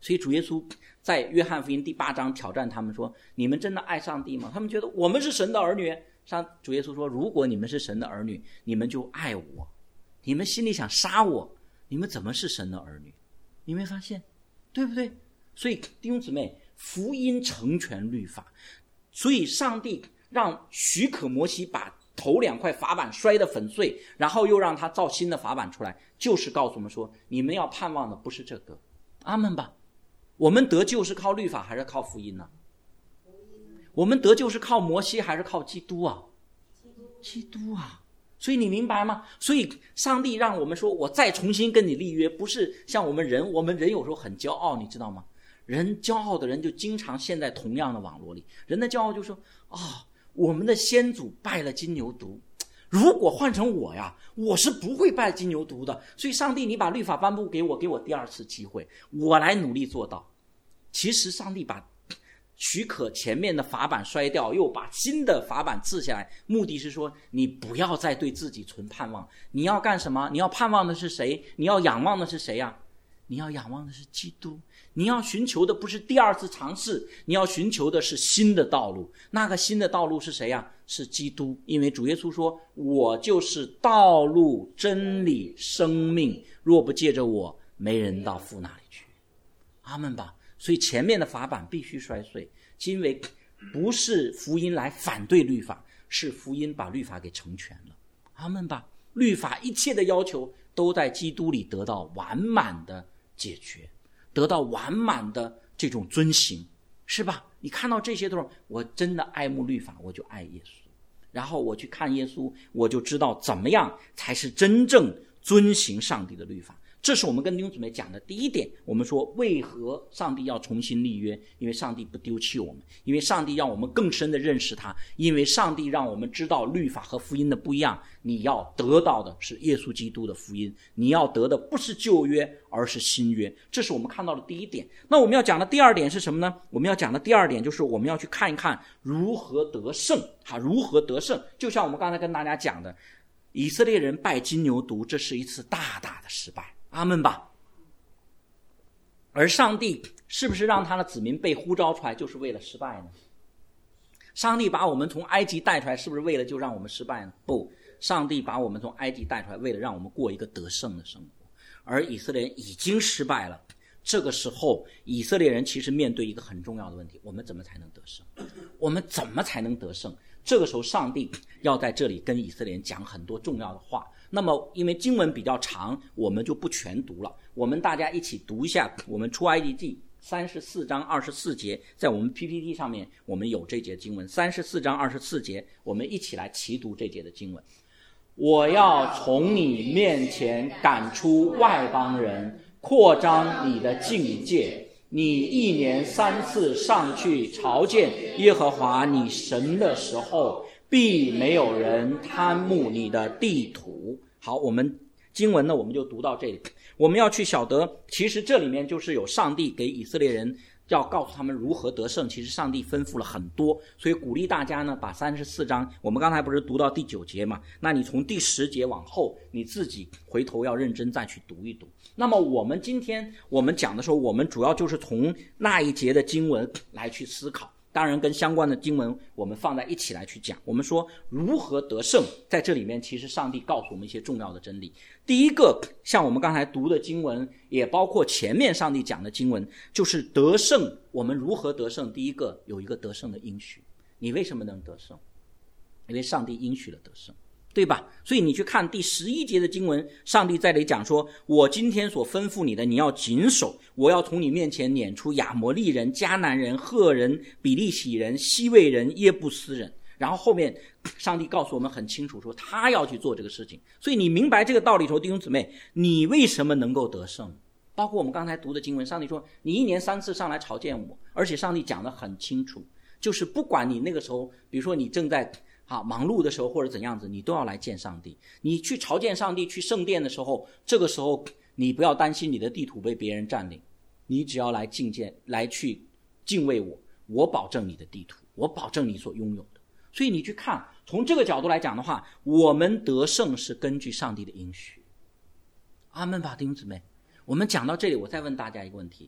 所以主耶稣在约翰福音第8章挑战他们说，你们真的爱上帝吗？他们觉得我们是神的儿女。主耶稣说，如果你们是神的儿女，你们就爱我，你们心里想杀我，你们怎么是神的儿女？你没发现对不对？所以弟兄姊妹，福音成全律法，所以上帝让许可摩西把头2块法版摔得粉碎，然后又让他造新的法版出来，就是告诉我们说，你们要盼望的不是这个。阿们吧。我们得救是靠律法还是靠福音呢？我们得救是靠摩西还是靠基督啊？基督啊。所以你明白吗？所以上帝让我们说，我再重新跟你立约，不是像我们人有时候很骄傲，你知道吗？人骄傲的人就经常陷在同样的网络里。人的骄傲就说，我们的先祖拜了金牛犊，如果换成我呀，我是不会拜金牛犊的。所以上帝，你把律法颁布给我第2次机会，我来努力做到。其实上帝把许可前面的法版摔掉，又把新的法版赐下来，目的是说，你不要再对自己存盼望。你要干什么？你要盼望的是谁？你要仰望的是谁呀？你要仰望的是基督。你要寻求的不是第2次尝试，你要寻求的是新的道路。那个新的道路是谁呀？是基督。因为主耶稣说，我就是道路真理生命，若不借着我，没人到父那里去。阿们吧。所以前面的法版必须摔碎，因为不是福音来反对律法，是福音把律法给成全了。阿们吧。律法一切的要求都在基督里得到完满的解决，得到完满的这种遵行，是吧？你看到这些的时候，我真的爱慕律法，我就爱耶稣，然后我去看耶稣，我就知道怎么样才是真正遵行上帝的律法。这是我们跟弟兄姊妹讲的第一点。我们说为何上帝要重新立约？因为上帝不丢弃我们，因为上帝让我们更深的认识他，因为上帝让我们知道律法和福音的不一样。你要得到的是耶稣基督的福音，你要得的不是旧约，而是新约。这是我们看到的第一点。那我们要讲的第2点是什么呢？我们要讲的第2点就是我们要去看一看如何得胜。如何得胜？就像我们刚才跟大家讲的，以色列人拜金牛犊，这是一次大大的失败。阿们吧。而上帝是不是让他的子民被呼召出来就是为了失败呢？上帝把我们从埃及带出来是不是为了就让我们失败呢？不，上帝把我们从埃及带出来为了让我们过一个得胜的生活。而以色列人已经失败了，这个时候以色列人其实面对一个很重要的问题，我们怎么才能得胜？我们怎么才能得胜？这个时候上帝要在这里跟以色列人讲很多重要的话。那么因为经文比较长，我们就不全读了，我们大家一起读一下我们出埃及记34章24节，在我们 PPT 上面我们有这节经文，34章24节，我们一起来齐读这节的经文。我要从你面前赶出外邦人，扩张你的境界，你1年3次上去朝见耶和华你神的时候，必没有人贪慕你的地土。好，我们经文呢我们就读到这里。我们要去晓得，其实这里面就是有上帝给以色列人要告诉他们如何得胜，其实上帝吩咐了很多，所以鼓励大家呢把34章，我们刚才不是读到第9节嘛，那你从第10节往后你自己回头要认真再去读一读。那么我们今天我们讲的时候，我们主要就是从那一节的经文来去思考，当然跟相关的经文我们放在一起来去讲。我们说如何得胜，在这里面其实上帝告诉我们一些重要的真理。第一个，像我们刚才读的经文，也包括前面上帝讲的经文，就是得胜。我们如何得胜？第一个，有一个得胜的应许。你为什么能得胜？因为上帝应许了得胜，对吧？所以你去看第11节的经文，上帝在这里讲说，我今天所吩咐你的，你要谨守，我要从你面前撵出亚摩利人、迦南人、赫人、比利洗人、西魏人、耶布斯人。然后后面上帝告诉我们很清楚说他要去做这个事情。所以你明白这个道理的时候，弟兄姊妹，你为什么能够得胜？包括我们刚才读的经文，上帝说你1年3次上来朝见我，而且上帝讲得很清楚，就是不管你那个时候，比如说你正在忙碌的时候或者怎样子，你都要来见上帝。你去朝见上帝，去圣殿的时候，这个时候你不要担心你的地土被别人占领，你只要来觐见，来去敬畏我，我保证你的地土，我保证你所拥有的。所以你去看，从这个角度来讲的话，我们得胜是根据上帝的应许。阿们吧，弟兄姊妹。我们讲到这里，我再问大家一个问题，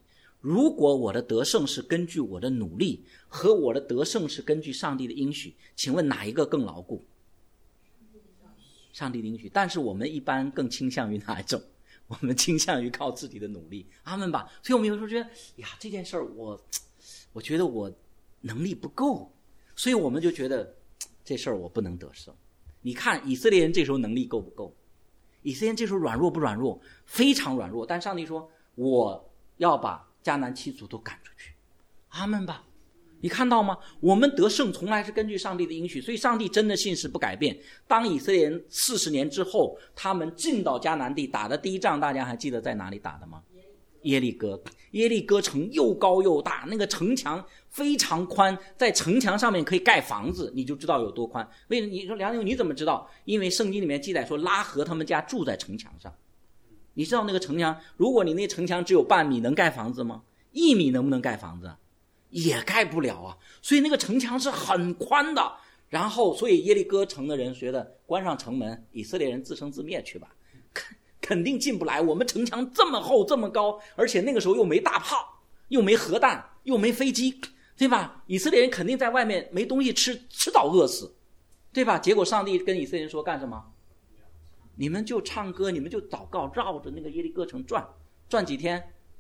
如果我的得胜是根据我的努力，和我的得胜是根据上帝的应许，请问哪一个更牢固？上帝的应许。但是我们一般更倾向于哪一种？我们倾向于靠自己的努力。阿们吧。所以我们有时候觉得呀，这件事儿我觉得我能力不够，所以我们就觉得这事儿我不能得胜。你看以色列人这时候能力够不够？以色列人这时候软弱不软弱？非常软弱。但上帝说我要把迦南7族都赶出去。阿们吧。你看到吗？我们得胜从来是根据上帝的应许，所以上帝真的信实不改变。当以色列人40年之后，他们进到迦南地打的第一仗，大家还记得在哪里打的吗？耶利哥。耶利哥城又高又大，那个城墙非常宽，在城墙上面可以盖房子，你就知道有多宽。为什么？你说梁勇你怎么知道？因为圣经里面记载说拉合他们家住在城墙上。你知道那个城墙，如果你那城墙只有半米，能盖房子吗？1米能不能盖房子？也盖不了啊。所以那个城墙是很宽的。然后所以耶利哥城的人觉得关上城门，以色列人自生自灭去吧，肯定进不来。我们城墙这么厚这么高，而且那个时候又没大炮，又没核弹，又没飞机，对吧？以色列人肯定在外面没东西吃，吃到饿死，对吧？结果上帝跟以色列人说干什么？你们就唱歌，你们就祷告，绕着那个耶利哥城转几天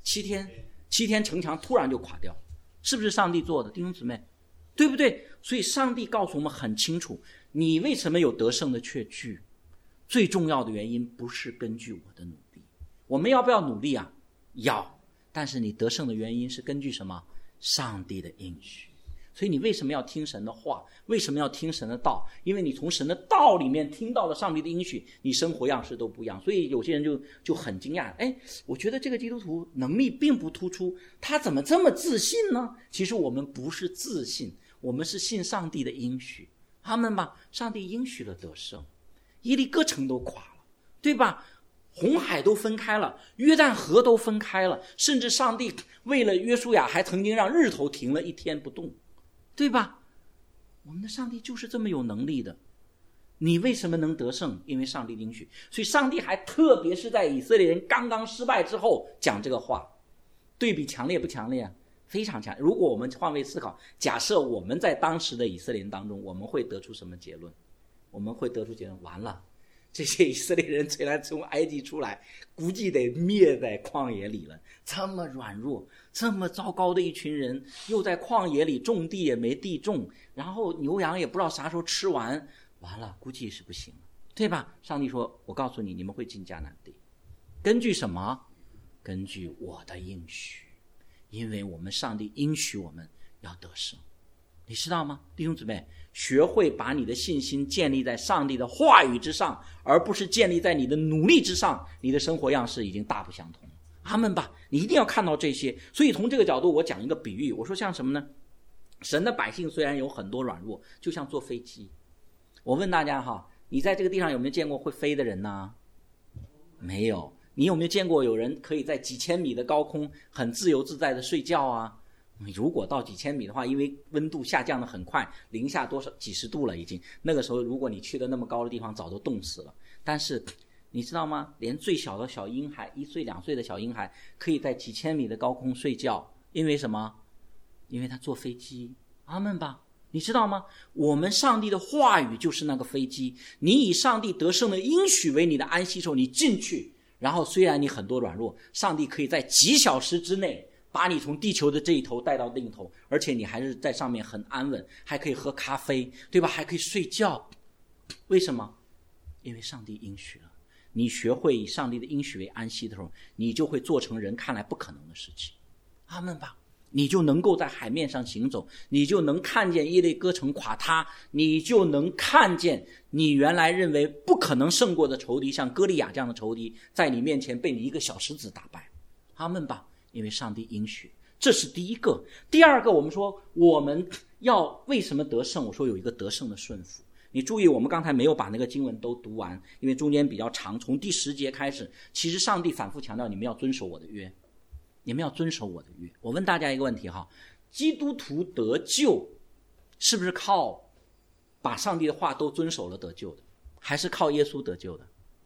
？7天城墙突然就垮掉。是不是上帝做的？弟兄姊妹，对不对？所以上帝告诉我们很清楚，你为什么有得胜的确据？最重要的原因不是根据我的努力。我们要不要努力啊？要。但是你得胜的原因是根据什么？上帝的应许。所以你为什么要听神的话？为什么要听神的道？因为你从神的道里面听到了上帝的应许，你生活样式都不一样。所以有些人就很惊讶，我觉得这个基督徒能力并不突出，他怎么这么自信呢？其实我们不是自信，我们是信上帝的应许。阿们吧。上帝应许了得胜，耶利哥城都垮了，对吧？红海都分开了，约旦河都分开了，甚至上帝为了约书亚还曾经让日头停了1天不动，对吧？我们的上帝就是这么有能力的。你为什么能得胜？因为上帝应许。所以上帝还特别是在以色列人刚刚失败之后讲这个话。对比强烈不强烈啊？非常强。如果我们换位思考，假设我们在当时的以色列人当中，我们会得出什么结论？我们会得出结论，完了，这些以色列人虽然从埃及出来，估计得灭在旷野里了。这么软弱，这么糟糕的一群人，又在旷野里种地也没地种，然后牛羊也不知道啥时候吃完，完了，估计是不行了，对吧？上帝说，我告诉你，你们会进迦南地。根据什么？根据我的应许。因为我们上帝应许我们要得胜。你知道吗？弟兄姊妹，学会把你的信心建立在上帝的话语之上，而不是建立在你的努力之上，你的生活样式已经大不相同了。阿们吧。你一定要看到这些。所以从这个角度，我讲一个比喻，我说像什么呢？神的百姓虽然有很多软弱，就像坐飞机。我问大家哈，你在这个地上有没有见过会飞的人呢？没有。你有没有见过有人可以在几千米的高空很自由自在的睡觉啊？如果到几千米的话，因为温度下降的很快，零下几十度了已经，那个时候如果你去的那么高的地方，早都冻死了。但是你知道吗？连最小的小婴孩，1岁2岁的小婴孩可以在几千米的高空睡觉，因为什么？因为他坐飞机。阿们吧。你知道吗？我们上帝的话语就是那个飞机，你以上帝得胜的应许为你的安息时候，你进去，然后虽然你很多软弱，上帝可以在几小时之内把你从地球的这一头带到另一头，而且你还是在上面很安稳，还可以喝咖啡，对吧？还可以睡觉。为什么？因为上帝应许了。你学会以上帝的应许为安息的时候，你就会做成人看来不可能的事情。阿们吧。你就能够在海面上行走，你就能看见耶利哥城垮塌，你就能看见你原来认为不可能胜过的仇敌，像歌利亚这样的仇敌，在你面前被你一个小石子打败。阿们吧。因为上帝应许。这是第一个。第二个，我们说我们要为什么得胜？我说有一个得胜的顺服。你注意，我们刚才没有把那个经文都读完，因为中间比较长，从第10节开始，其实上帝反复强调你们要遵守我的约，你们要遵守我的约。我问大家一个问题哈，基督徒得救是不是靠把上帝的话都遵守了得救的，还是靠耶稣得救的？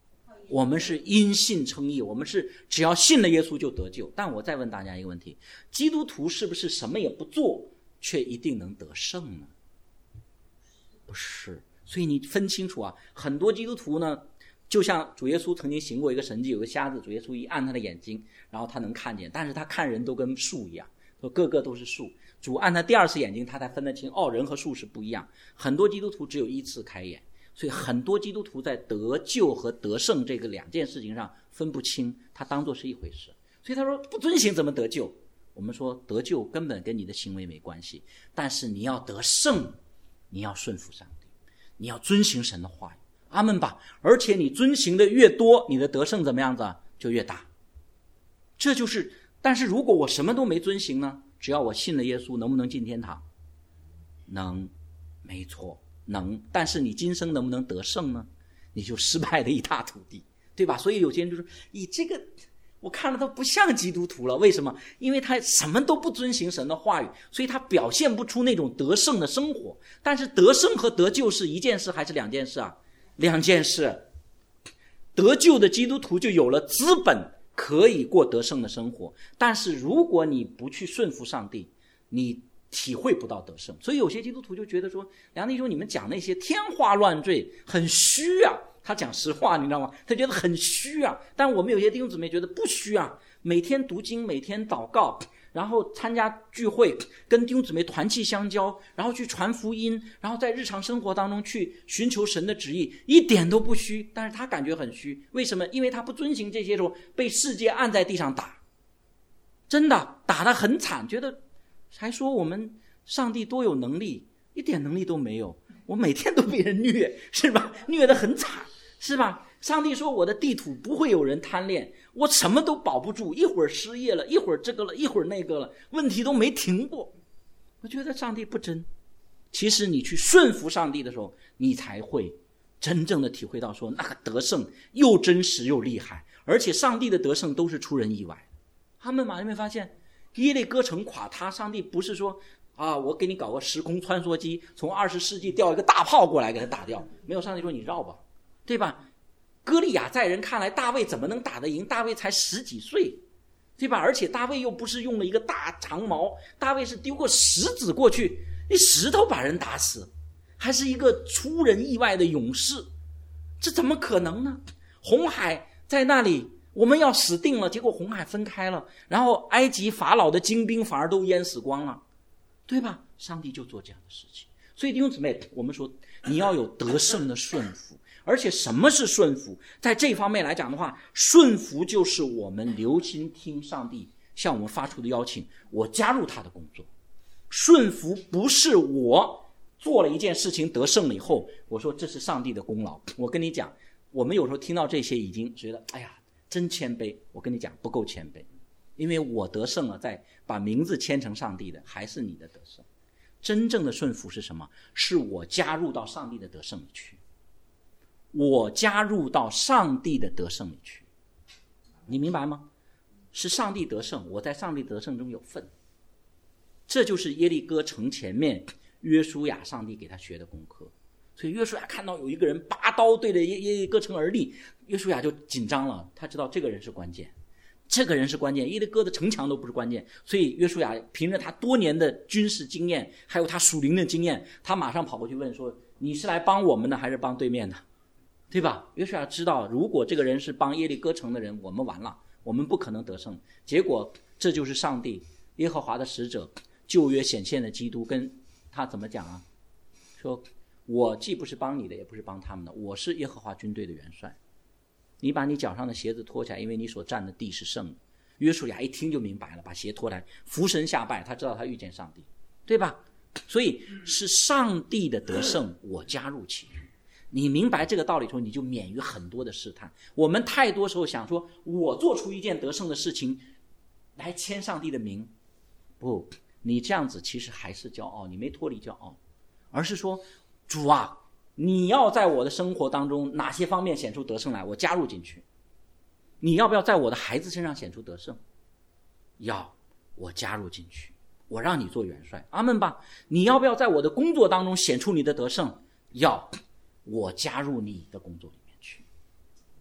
我们是因信称义，我们是只要信了耶稣就得救。但我再问大家一个问题，基督徒是不是什么也不做却一定能得胜呢？不是。所以你分清楚啊，很多基督徒呢，就像主耶稣曾经行过一个神迹，有个瞎子，主耶稣一按他的眼睛，然后他能看见，但是他看人都跟树一样，个个都是树。主按他第二次眼睛，他才分得清，人和树是不一样。很多基督徒只有一次开眼，所以很多基督徒在得救和得胜这个两件事情上分不清，他当作是一回事。所以他说不遵行怎么得救？我们说得救根本跟你的行为没关系，但是你要得胜，你要顺服上帝，你要遵行神的话语，阿们吧。而且你遵行的越多，你的得胜怎么样子就越大。这就是，但是如果我什么都没遵行呢？只要我信了耶稣，能不能进天堂？能，没错，能。但是你今生能不能得胜呢？你就失败了一大土地，对吧？所以有些人就说，你这个我看了他不像基督徒了，为什么？因为他什么都不遵行神的话语，所以他表现不出那种得胜的生活。但是得胜和得救是一件事还是两件事啊？两件事。得救的基督徒就有了资本可以过得胜的生活，但是如果你不去顺服上帝，你体会不到得胜。所以有些基督徒就觉得说，梁弟兄你们讲那些天花乱坠很虚啊，他讲实话你知道吗？他觉得很虚啊。但我们有些弟兄姊妹觉得不虚啊，每天读经，每天祷告，然后参加聚会，跟弟兄姊妹团契相交，然后去传福音，然后在日常生活当中去寻求神的旨意，一点都不虚。但是他感觉很虚，为什么？因为他不遵行这些时候被世界按在地上打，真的打得很惨，觉得还说我们上帝多有能力，一点能力都没有，我每天都被人虐，是吧？虐得很惨，是吧？上帝说我的地土不会有人贪恋，我什么都保不住，一会儿失业了，一会儿这个了，一会儿那个了，问题都没停过。我觉得上帝不真。其实你去顺服上帝的时候，你才会真正的体会到说那个得胜又真实又厉害，而且上帝的得胜都是出人意外。他们有没有发现耶利哥城垮塌，上帝不是说我给你搞个时空穿梭机，从20世纪调一个大炮过来给他打掉，没有，上帝说你绕吧，对吧？歌利亚在人看来大卫怎么能打得赢？大卫才10几岁，对吧？而且大卫又不是用了一个大长矛，大卫是丢个石子过去，一石头把人打死，还是一个出人意外的勇士，这怎么可能呢？红海在那里我们要死定了，结果红海分开了，然后埃及法老的精兵反而都淹死光了，对吧？上帝就做这样的事情。所以弟兄姊妹，我们说你要有得胜的顺服。而且什么是顺服？在这方面来讲的话，顺服就是我们留心听上帝向我们发出的邀请，我加入他的工作。顺服不是我做了一件事情得胜了以后，我说这是上帝的功劳。我跟你讲，我们有时候听到这些已经觉得哎呀真谦卑，我跟你讲不够谦卑，因为我得胜了，再把名字签成上帝的还是你的得胜。真正的顺服是什么？是我加入到上帝的得胜里去，我加入到上帝的得胜里去，你明白吗？是上帝得胜，我在上帝得胜中有份。这就是耶利哥城前面约书亚上帝给他学的功课。所以约书亚看到有一个人拔刀对着耶利哥城而立，约书亚就紧张了，他知道这个人是关键，这个人是关键，耶利哥的城墙都不是关键。所以约书亚凭着他多年的军事经验，还有他属灵的经验，他马上跑过去问说，你是来帮我们的还是帮对面的？对吧？约书亚知道如果这个人是帮耶利哥城的人，我们完了，我们不可能得胜。结果这就是上帝耶和华的使者旧约显现的基督，跟他怎么讲啊？说我既不是帮你的也不是帮他们的，我是耶和华军队的元帅，你把你脚上的鞋子脱下来，因为你所站的地是圣的。约书亚一听就明白了，把鞋脱来俯身下拜，他知道他遇见上帝，对吧？所以是上帝的得胜，我加入其中。你明白这个道理之后，你就免于很多的试探。我们太多时候想说我做出一件得胜的事情来签上帝的名，不，你这样子其实还是骄傲，你没脱离骄傲，而是说主啊，你要在我的生活当中哪些方面显出得胜来，我加入进去。你要不要在我的孩子身上显出得胜？要，我加入进去，我让你做元帅，阿们吧。你要不要在我的工作当中显出你的得胜？要，我加入你的工作里面去。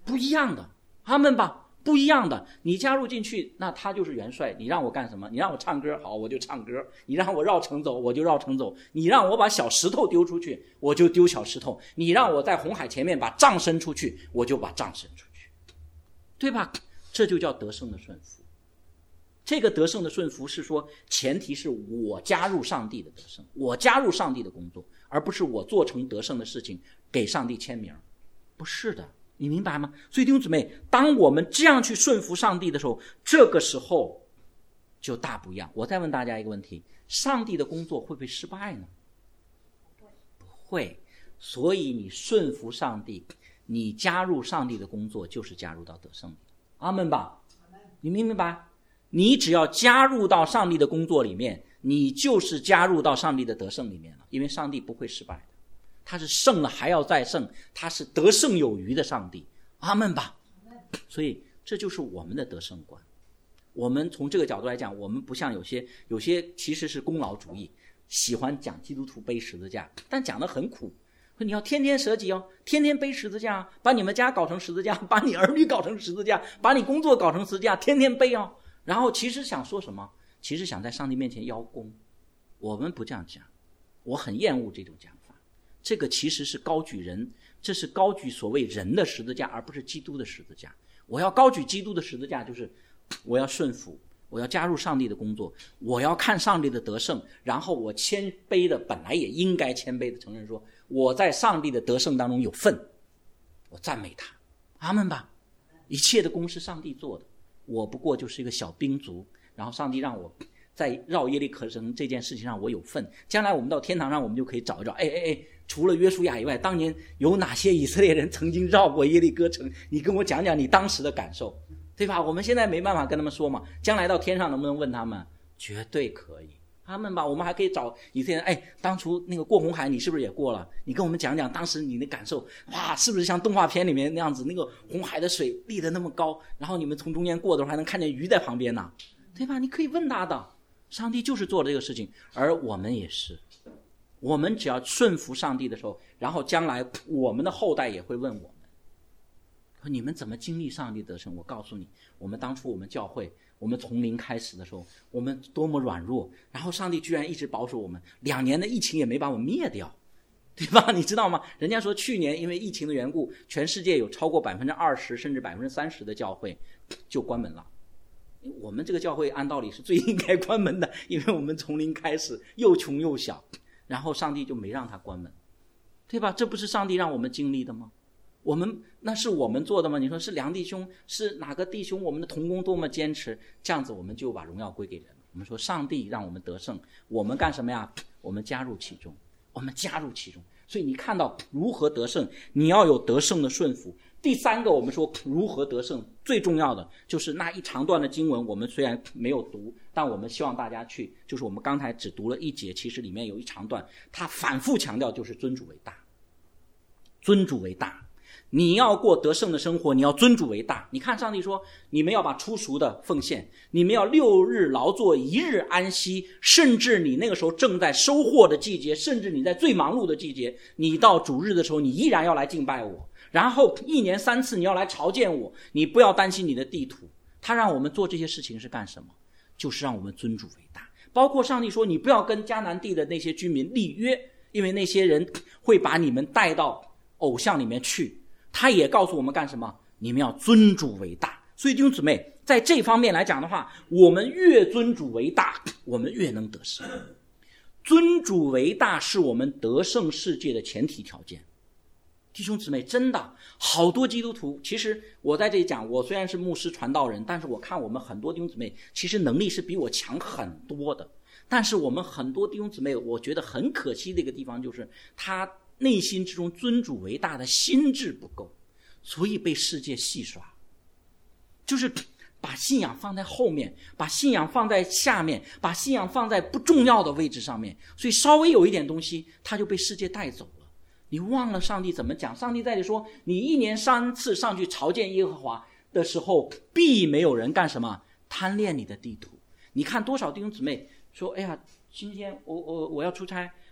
不一样的，阿们吧，不一样的。你加入进去，那他就是元帅，你让我干什么？你让我唱歌，好，我就唱歌；你让我绕城走，我就绕城走；你让我把小石头丢出去，我就丢小石头；你让我在红海前面把杖伸出去，我就把杖伸出去，对吧？这就叫得胜的顺服。这个得胜的顺服是说，前提是我加入上帝的得胜，我加入上帝的工作，而不是我做成得胜的事情给上帝签名，不是的，你明白吗？所以弟兄姊妹，当我们这样去顺服上帝的时候，这个时候就大不一样。我再问大家一个问题，上帝的工作会不会失败呢？不会。所以你顺服上帝，你加入上帝的工作，就是加入到得胜里。阿们吧，你明白？你只要加入到上帝的工作里面，你就是加入到上帝的得胜里面了。因为上帝不会失败的，他是胜了还要再胜，他是得胜有余的上帝。阿们吧。所以这就是我们的得胜观。我们从这个角度来讲，我们不像有些其实是功劳主义，喜欢讲基督徒背十字架，但讲得很苦。说你要天天舍己哦，天天背十字架，把你们家搞成十字架，把你儿女搞成十字架，把你工作搞成十字架，天天背哦。然后其实想说什么？其实想在上帝面前邀功。我们不这样讲，我很厌恶这种讲法。这个其实是高举人，这是高举所谓人的十字架，而不是基督的十字架。我要高举基督的十字架，就是我要顺服，我要加入上帝的工作，我要看上帝的得胜，然后我谦卑的，本来也应该谦卑的承认说，我在上帝的得胜当中有份，我赞美他。阿们吧。一切的工是上帝做的，我不过就是一个小兵卒，然后上帝让我在绕耶利哥城这件事情上我有份，将来我们到天堂上我们就可以找一找，除了约书亚以外，当年有哪些以色列人曾经绕过耶利哥城？你跟我讲讲你当时的感受，对吧？我们现在没办法跟他们说嘛，将来到天上能不能问他们？绝对可以。他们吧，我们还可以找以色列人，当初那个过红海你是不是也过了？你跟我们讲讲当时你的感受，哇，是不是像动画片里面那样子，那个红海的水立得那么高，然后你们从中间过的时候还能看见鱼在旁边呢，对吧？你可以问他的。上帝就是做了这个事情，而我们也是。我们只要顺服上帝的时候，然后将来我们的后代也会问我们，说你们怎么经历上帝得胜？我告诉你，我们当初我们教会，我们从零开始的时候，我们多么软弱，然后上帝居然一直保守我们，2年的疫情也没把我们灭掉，对吧？你知道吗？人家说去年因为疫情的缘故，全世界有超过20%甚至30%的教会就关门了。我们这个教会按道理是最应该关门的，因为我们从零开始，又穷又小，然后上帝就没让他关门，对吧？这不是上帝让我们经历的吗？那是我们做的吗？你说是梁弟兄，是哪个弟兄，我们的同工多么坚持，这样子我们就把荣耀归给人。我们说上帝让我们得胜，我们干什么呀？我们加入其中，所以你看到如何得胜，你要有得胜的顺服。第3个我们说如何得胜，最重要的就是那一长段的经文，我们虽然没有读，但我们希望大家去，就是我们刚才只读了1节，其实里面有一长段，他反复强调就是尊主为大，尊主为大。你要过得胜的生活，你要尊主为大。你看上帝说，你们要把初熟的奉献，你们要6日劳作1日安息，甚至你那个时候正在收获的季节，甚至你在最忙碌的季节，你到主日的时候你依然要来敬拜我，然后1年3次你要来朝见我，你不要担心你的地土。他让我们做这些事情是干什么？就是让我们尊主为大。包括上帝说，你不要跟迦南地的那些居民立约，因为那些人会把你们带到偶像里面去。他也告诉我们干什么？你们要尊主为大。所以弟兄姊妹，在这方面来讲的话，我们越尊主为大，我们越能得胜。尊主为大是我们得胜世界的前提条件。弟兄姊妹，真的好多基督徒，其实我在这里讲，我虽然是牧师传道人，但是我看我们很多弟兄姊妹其实能力是比我强很多的，但是我们很多弟兄姊妹，我觉得很可惜的一个地方就是他内心之中尊主为大的心智不够，所以被世界戏耍，就是把信仰放在后面，把信仰放在下面，把信仰放在不重要的位置上面，所以稍微有一点东西他就被世界带走了。你忘了上帝怎么讲？上帝在这里说，你1年3次上去朝见耶和华的时候，必没有人干什么？贪恋你的地土。你看多少弟兄姊妹说，哎呀，今天我要出差，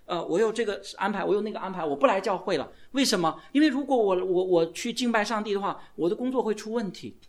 我有这个安排，我有那个安排，我不来教会了。为什么？因为如果我去敬拜上帝的话，我的工作会出问题。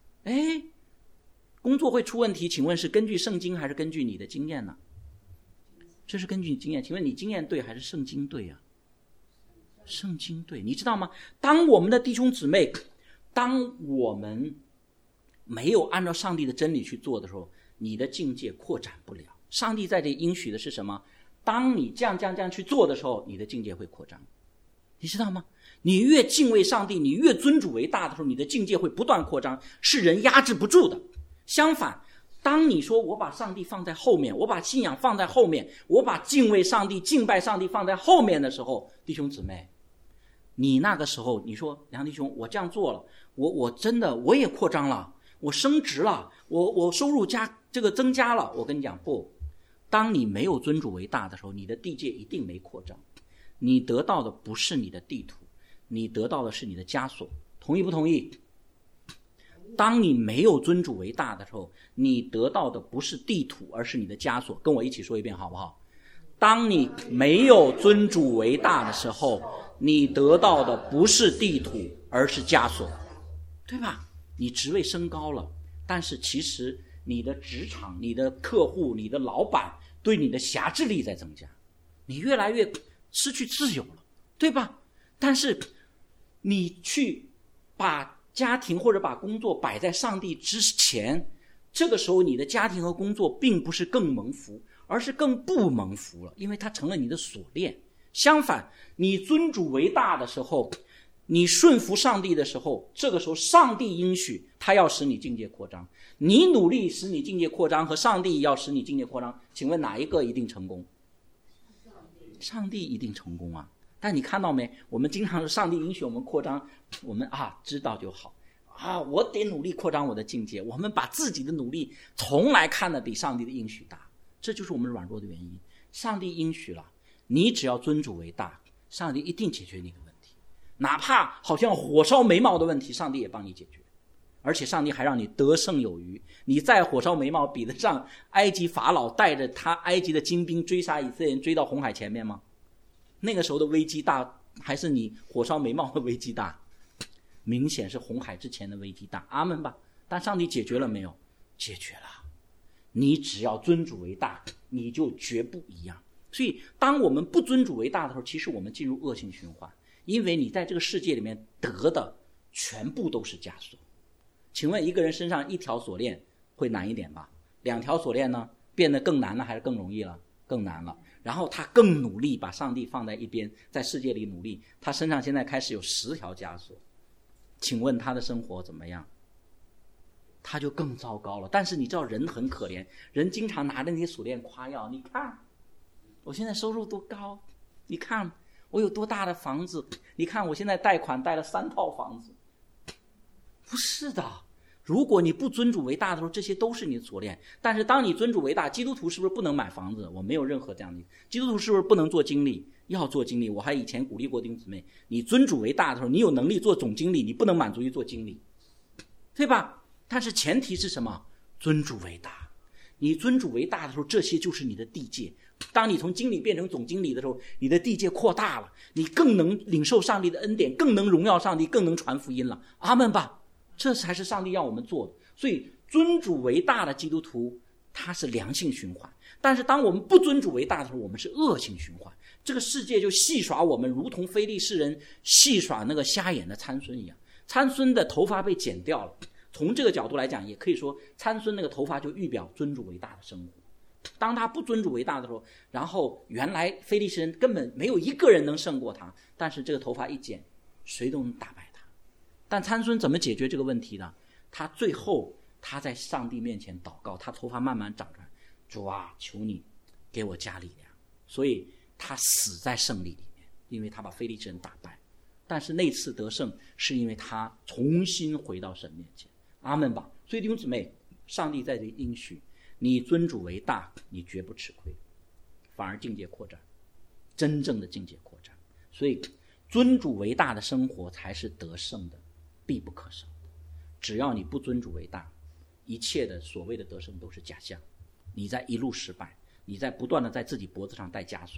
工作会出问题，请问是根据圣经还是根据你的经验呢？这是根据你经验。请问你经验对还是圣经对啊？圣经对。你知道吗？当我们的弟兄姊妹，当我们没有按照上帝的真理去做的时候，你的境界扩展不了。上帝在这里应许的是什么？当你这样去做的时候，你的境界会扩张。你知道吗？你越敬畏上帝，你越尊主为大的时候，你的境界会不断扩张，是人压制不住的。相反，当你说我把上帝放在后面，我把信仰放在后面，我把敬畏上帝、敬拜上帝放在后面的时候，弟兄姊妹，你那个时候你说梁弟兄，我这样做了，我真的我也扩张了，我升职了，我收入增加了。我跟你讲，不，当你没有尊主为大的时候，你的地界一定没扩张。你得到的不是你的地图，你得到的是你的枷锁。同意不同意？当你没有尊主为大的时候，你得到的不是地图，而是你的枷锁。跟我一起说一遍好不好？当你没有尊主为大的时候，你得到的不是地图，而是枷锁，对吧？你职位升高了，但是其实你的职场、你的客户、你的老板对你的辖制力在增加，你越来越失去自由了，对吧？但是你去把家庭或者把工作摆在上帝之前，这个时候你的家庭和工作并不是更蒙福，而是更不蒙福了，因为它成了你的锁链。相反，你尊主为大的时候，你顺服上帝的时候，这个时候上帝应许他要使你境界扩张。你努力使你境界扩张和上帝要使你境界扩张，请问哪一个一定成功？上帝一定成功啊！但你看到没？我们经常是上帝允许我们扩张，我们知道就好我得努力扩张我的境界。我们把自己的努力从来看得比上帝的应许大，这就是我们软弱的原因。上帝应许了，你只要尊主为大，上帝一定解决你的问题，哪怕好像火烧眉毛的问题，上帝也帮你解决。而且上帝还让你得胜有余。你再火烧眉毛，比得上埃及法老带着他埃及的精兵追杀以色列人追到红海前面吗？那个时候的危机大，还是你火烧眉毛的危机大？明显是红海之前的危机大。阿们吧。但上帝解决了没有？解决了。你只要尊主为大，你就绝不一样。所以当我们不尊主为大的时候，其实我们进入恶性循环，因为你在这个世界里面得的全部都是枷锁。请问一个人身上一条锁链会难一点吧？2条锁链呢，变得更难了还是更容易了？更难了。然后他更努力把上帝放在一边，在世界里努力，他身上现在开始有10条枷锁。请问他的生活怎么样？他就更糟糕了。但是你知道人很可怜，人经常拿着那些锁链夸耀，你看我现在收入多高，你看我有多大的房子，你看我现在贷款贷了3套房子。不是的，如果你不尊主为大的时候，这些都是你的锁链。但是当你尊主为大，基督徒是不是不能买房子？我没有任何这样的。基督徒是不是不能做经理？要做经理。我还以前鼓励过弟兄姊妹，你尊主为大的时候，你有能力做总经理，你不能满足于做经理，对吧？但是前提是什么？尊主为大。你尊主为大的时候，这些就是你的地界。当你从经理变成总经理的时候，你的地界扩大了，你更能领受上帝的恩典，更能荣耀上帝，更能传福音了。阿们吧。这才是上帝要我们做的。所以尊主为大的基督徒，他是良性循环。但是当我们不尊主为大的时候，我们是恶性循环。这个世界就戏耍我们，如同非利士人戏耍那个瞎眼的参孙一样。参孙的头发被剪掉了，从这个角度来讲，也可以说参孙那个头发就预表尊主为大的生活。当他不尊主为大的时候，然后原来非利士人根本没有一个人能胜过他，但是这个头发一剪，谁都能打败他。但参孙怎么解决这个问题呢？他最后他在上帝面前祷告，他头发慢慢长出来，主啊，求你给我加力量。所以他死在胜利里面，因为他把非利士人打败。但是那次得胜是因为他重新回到神面前。阿们吧。所以弟兄姊妹，上帝在这里应许，你尊主为大，你绝不吃亏，反而境界扩展，真正的境界扩展。所以尊主为大的生活才是得胜的，必不可少的。只要你不尊主为大，一切的所谓的得胜都是假象。你在一路失败，你在不断的在自己脖子上戴枷锁，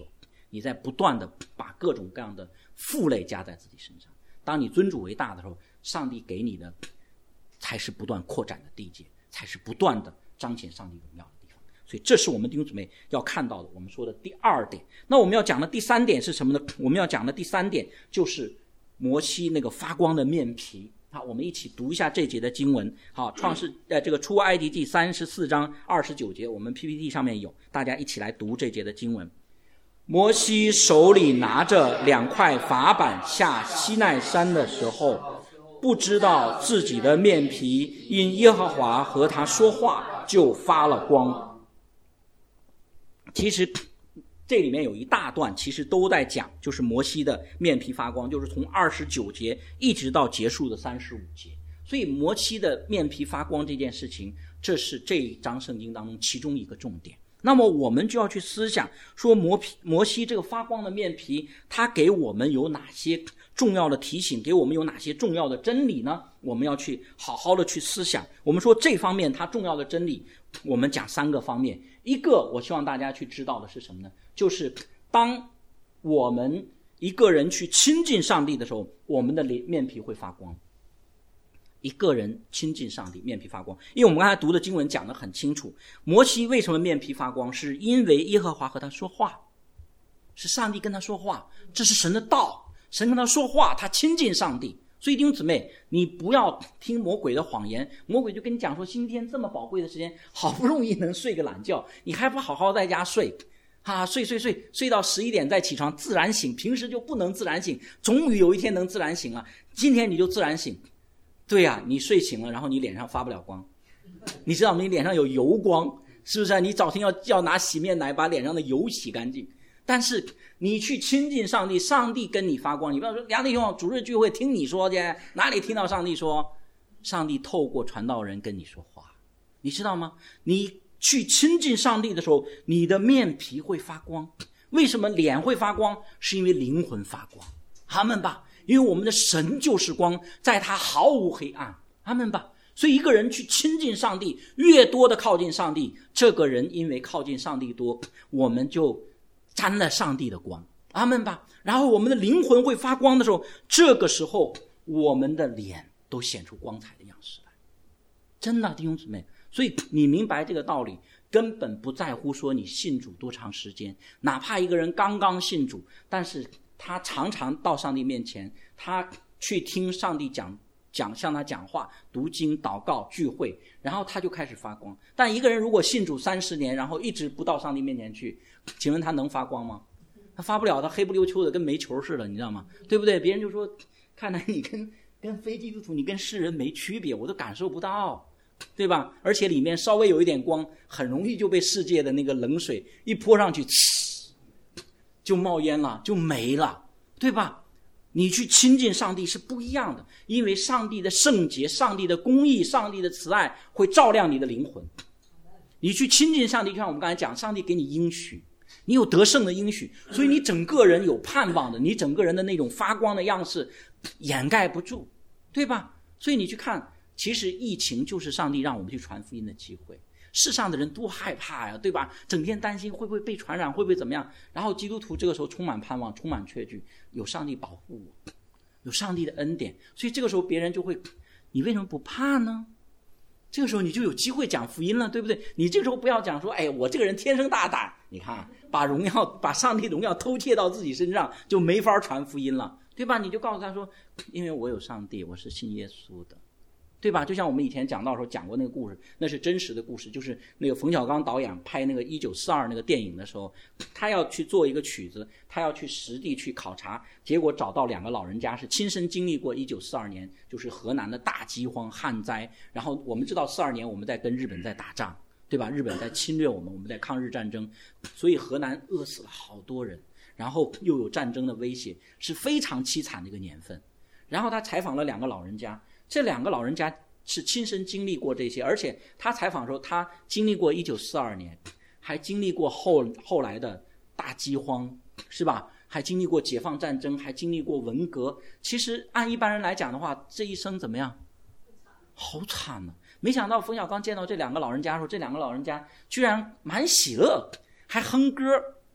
你在不断的把各种各样的负累加在自己身上。当你尊主为大的时候，上帝给你的才是不断扩展的地界，才是不断的彰显上帝荣耀的地方。所以这是我们弟兄姊妹要看到的，我们说的第二点。那我们要讲的第三点是什么呢？我们要讲的第三点就是摩西那个发光的面皮。好，我们一起读一下这节的经文。好，这个出埃及记34章29节，我们 PPT 上面有，大家一起来读这节的经文。摩西手里拿着2块法板下西奈山的时候，不知道自己的面皮因耶和华和他说话就发了光。其实这里面有一大段其实都在讲就是摩西的面皮发光，就是从29节一直到结束的35节。所以摩西的面皮发光这件事情，这是这一章圣经当中其中一个重点。那么我们就要去思想说摩西这个发光的面皮，它给我们有哪些重要的提醒，给我们有哪些重要的真理呢？我们要去好好的去思想。我们说这方面它重要的真理，我们讲3个方面。一个我希望大家去知道的是什么呢？就是当我们一个人去亲近上帝的时候，我们的面皮会发光。一个人亲近上帝，面皮发光。因为我们刚才读的经文讲得很清楚，摩西为什么面皮发光，是因为耶和华和他说话，是上帝跟他说话，这是神的道，神跟他说话，他亲近上帝。所以弟兄姊妹，你不要听魔鬼的谎言，魔鬼就跟你讲说，今天这么宝贵的时间，好不容易能睡个懒觉，你还不好好在家睡睡到11点再起床自然醒，平时就不能自然醒，终于有一天能自然醒了，今天你就自然醒。对呀，你睡醒了，然后你脸上发不了光，你知道你脸上有油光，是不是？你早晨要拿洗面奶把脸上的油洗干净。但是你去亲近上帝，上帝跟你发光。你不要说梁弟兄主日聚会听你说去，哪里听到上帝说？上帝透过传道人跟你说话，你知道吗？你去亲近上帝的时候，你的面皮会发光。为什么脸会发光？是因为灵魂发光。阿们吧。因为我们的神就是光，在他毫无黑暗。阿们吧。所以一个人去亲近上帝，越多的靠近上帝，这个人因为靠近上帝多，我们就沾了上帝的光。阿们吧。然后我们的灵魂会发光的时候，这个时候我们的脸都显出光彩的样式来。真的弟兄姊妹，所以你明白这个道理，根本不在乎说你信主多长时间。哪怕一个人刚刚信主，但是他常常到上帝面前，他去听上帝讲向他讲话，读经祷告聚会，然后他就开始发光。但一个人如果信主30年，然后一直不到上帝面前去，请问他能发光吗？他发不了，他黑不溜秋的跟煤球似的，你知道吗？对不对？别人就说看来你跟非基督徒，你跟世人没区别，我都感受不到，对吧？而且里面稍微有一点光，很容易就被世界的那个冷水一泼上去，就冒烟了，就没了，对吧？你去亲近上帝是不一样的，因为上帝的圣洁，上帝的公义，上帝的慈爱会照亮你的灵魂。你去亲近上帝，就像我们刚才讲，上帝给你应许，你有得胜的应许，所以你整个人有盼望的，你整个人的那种发光的样式掩盖不住，对吧？所以你去看，其实疫情就是上帝让我们去传福音的机会。世上的人多害怕呀，对吧？整天担心会不会被传染，会不会怎么样。然后基督徒这个时候充满盼望，充满确据，有上帝保护我，有上帝的恩典。所以这个时候别人就会，你为什么不怕呢？这个时候你就有机会讲福音了，对不对？你这个时候不要讲说，我这个人天生大胆，你看把上帝荣耀偷窃到自己身上，就没法传福音了，对吧？你就告诉他说，因为我有上帝，我是信耶稣的，对吧？就像我们以前讲到的时候讲过那个故事，那是真实的故事，就是那个冯小刚导演拍那个1942那个电影的时候，他要去做一个曲子，他要去实地去考察，结果找到2个老人家是亲身经历过1942年就是河南的大饥荒旱灾。然后我们知道42年我们在跟日本在打仗，对吧？日本在侵略我们，我们在抗日战争，所以河南饿死了好多人，然后又有战争的威胁，是非常凄惨的一个年份。然后他采访了2个老人家，这2个老人家是亲身经历过这些，而且他采访的时候，他经历过1942年，还经历过后来的大饥荒，是吧？还经历过解放战争，还经历过文革。其实按一般人来讲的话，这一生怎么样？好惨呢！没想到冯小刚见到这2个老人家的时候，这2个老人家居然蛮喜乐，还哼歌，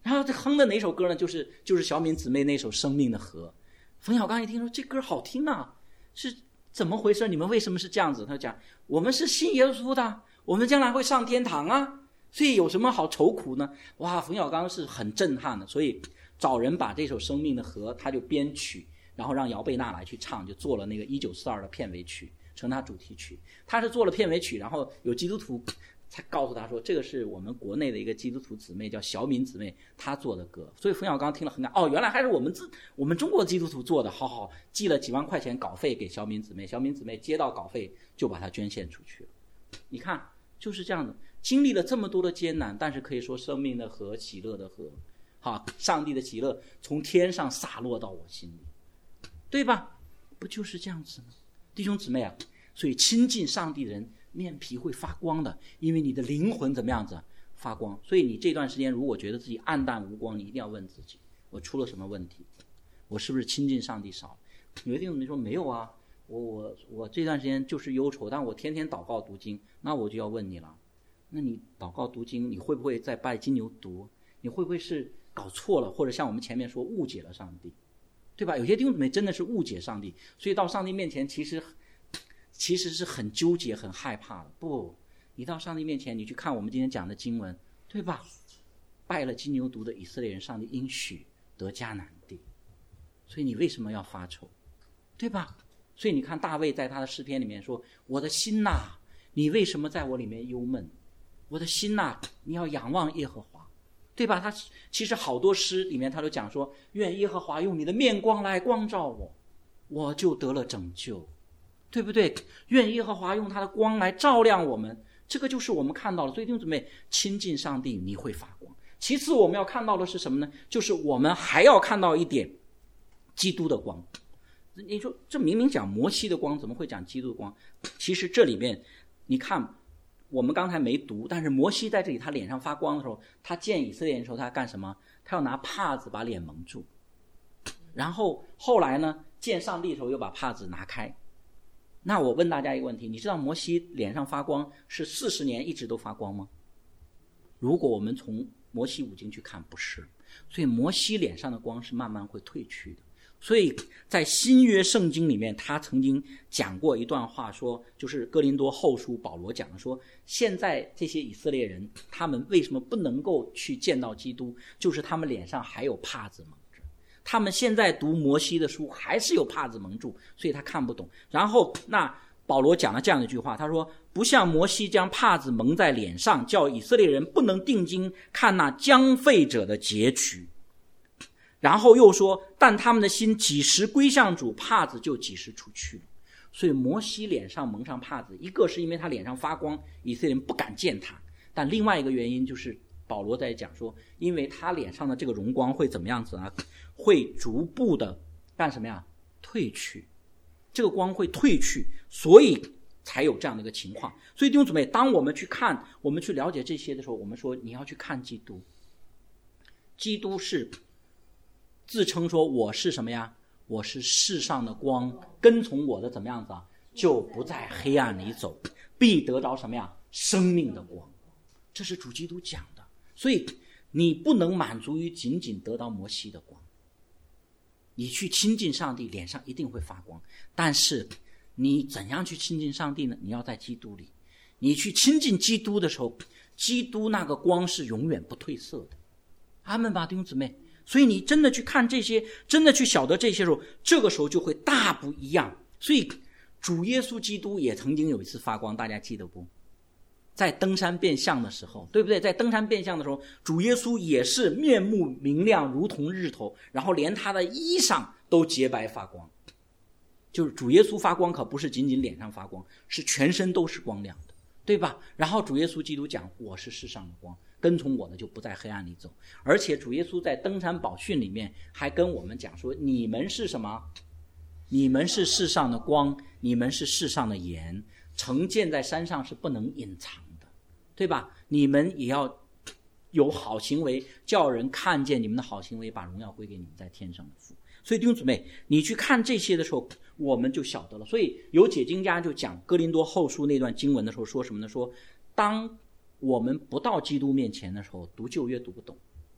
然后这哼的哪首歌呢？就是小敏姊妹那首《生命的河》。冯小刚一听说这歌好听啊，是怎么回事？你们为什么是这样子？他讲我们是信耶稣的，我们将来会上天堂啊，所以有什么好愁苦呢？哇，冯小刚是很震撼的，所以找人把这首《生命的河》他就编曲，然后让姚贝娜来去唱，就做了那个1942的片尾曲，成他主题曲。他是做了片尾曲，然后有基督徒才告诉他说，这个是我们国内的一个基督徒姊妹叫小敏姊妹她做的歌。所以冯小刚听了很感原来还是我们中国基督徒做的，好寄了几万块钱稿费给小敏姊妹，小敏姊妹接到稿费就把它捐献出去了。你看就是这样的，经历了这么多的艰难，但是可以说生命的河，喜乐的河，上帝的喜乐从天上洒落到我心里，对吧？不就是这样子吗？弟兄姊妹啊，所以亲近上帝的人面皮会发光的，因为你的灵魂怎么样子发光。所以你这段时间如果觉得自己暗淡无光，你一定要问自己，我出了什么问题？我是不是亲近上帝少？有的弟兄姊妹说没有啊，我这段时间就是忧愁，但我天天祷告读经。那我就要问你了，那你祷告读经，你会不会在拜金牛犊？你会不会是搞错了，或者像我们前面说误解了上帝，对吧？有些弟兄姊妹真的是误解上帝，所以到上帝面前其实是很纠结很害怕的。不，你到上帝面前，你去看我们今天讲的经文，对吧？拜了金牛犊的以色列人，上帝应许得迦南地，所以你为什么要发愁，对吧？所以你看大卫在他的诗篇里面说，我的心哪，你为什么在我里面忧闷？我的心哪，你要仰望耶和华，对吧？他其实好多诗里面他都讲说，愿耶和华用你的面光来光照我，我就得了拯救，对不对？愿耶和华用他的光来照亮我们，这个就是我们看到了。所以弟兄姊妹，亲近上帝你会发光。其次我们要看到的是什么呢？就是我们还要看到一点，基督的光。你说这明明讲摩西的光，怎么会讲基督的光？其实这里面你看我们刚才没读，但是摩西在这里他脸上发光的时候，他见以色列人的时候他干什么？他要拿帕子把脸蒙住，然后后来呢见上帝的时候又把帕子拿开。那我问大家一个问题，你知道摩西脸上发光是40年一直都发光吗？如果我们从摩西五经去看，不是。所以摩西脸上的光是慢慢会褪去的。所以在新约圣经里面，他曾经讲过一段话，说就是哥林多后书保罗讲的，说现在这些以色列人他们为什么不能够去见到基督，就是他们脸上还有帕子蒙着，他们现在读摩西的书还是有帕子蒙住，所以他看不懂。然后那保罗讲了这样一句话，他说不像摩西将帕子蒙在脸上，叫以色列人不能定睛看那将废者的结局。然后又说，但他们的心几时归向主，帕子就几时出去了。所以摩西脸上蒙上帕子，一个是因为他脸上发光，以色列人不敢见他，但另外一个原因就是保罗在讲说，因为他脸上的这个荣光会怎么样子呢？会逐步的干什么呀？褪去，这个光会褪去，所以才有这样的一个情况。所以弟兄姊妹，当我们去看，我们去了解这些的时候，我们说你要去看基督。基督是自称说我是什么呀？我是世上的光，跟从我的怎么样子啊？就不在黑暗里走，必得着什么呀？生命的光。这是主基督讲的。所以你不能满足于仅仅得到摩西的光，你去亲近上帝，脸上一定会发光。但是你怎样去亲近上帝呢？你要在基督里。你去亲近基督的时候，基督那个光是永远不褪色的。阿们吧，弟兄姊妹。所以你真的去看这些，真的去晓得这些时候，这个时候就会大不一样。所以主耶稣基督也曾经有一次发光，大家记得不？在登山变相的时候，对不对？在登山变相的时候，主耶稣也是面目明亮如同日头，然后连他的衣裳都洁白发光。就是主耶稣发光可不是仅仅脸上发光，是全身都是光亮的，对吧？然后主耶稣基督讲，我是世上的光，跟从我的就不在黑暗里走。而且主耶稣在登山宝训里面还跟我们讲说，你们是什么？你们是世上的光，你们是世上的盐，城建在山上是不能隐藏的，对吧？你们也要有好行为，叫人看见你们的好行为，把荣耀归给你们在天上的父。所以弟兄姊妹，你去看这些的时候，我们就晓得了。所以有解经家就讲哥林多后书那段经文的时候说什么呢？说当我们不到基督面前的时候，读旧约读不懂，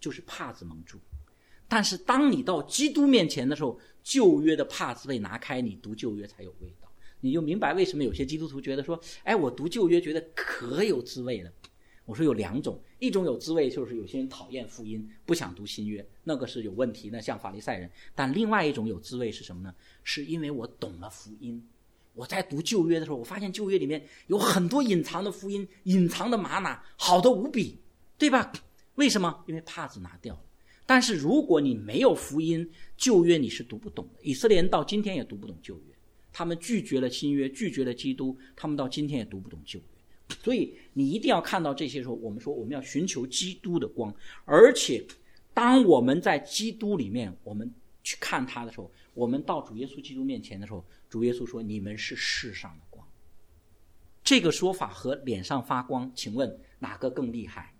就是帕子蒙住。但是当你到基督面前的时候，旧约的帕子被拿开，你读旧约才有味道。你就明白为什么有些基督徒觉得说，哎，我读旧约觉得可有滋味了。我说有两种，一种有滋味就是有些人讨厌福音，不想读新约，那个是有问题的，像法利赛人。但另外一种有滋味是什么呢？是因为我懂了福音。我在读旧约的时候，我发现旧约里面有很多隐藏的福音，隐藏的玛瑙，好的无比，对吧？为什么？因为帕子拿掉了。但是如果你没有福音，旧约你是读不懂的。以色列人到今天也读不懂旧约，他们拒绝了新约，拒绝了基督，他们到今天也读不懂旧约。所以你一定要看到这些时候，我们说我们要寻求基督的光，而且当我们在基督里面，我们去看他的时候，我们到主耶稣基督面前的时候，主耶稣说你们是世上的光。这个说法和脸上发光，请问哪个更厉害？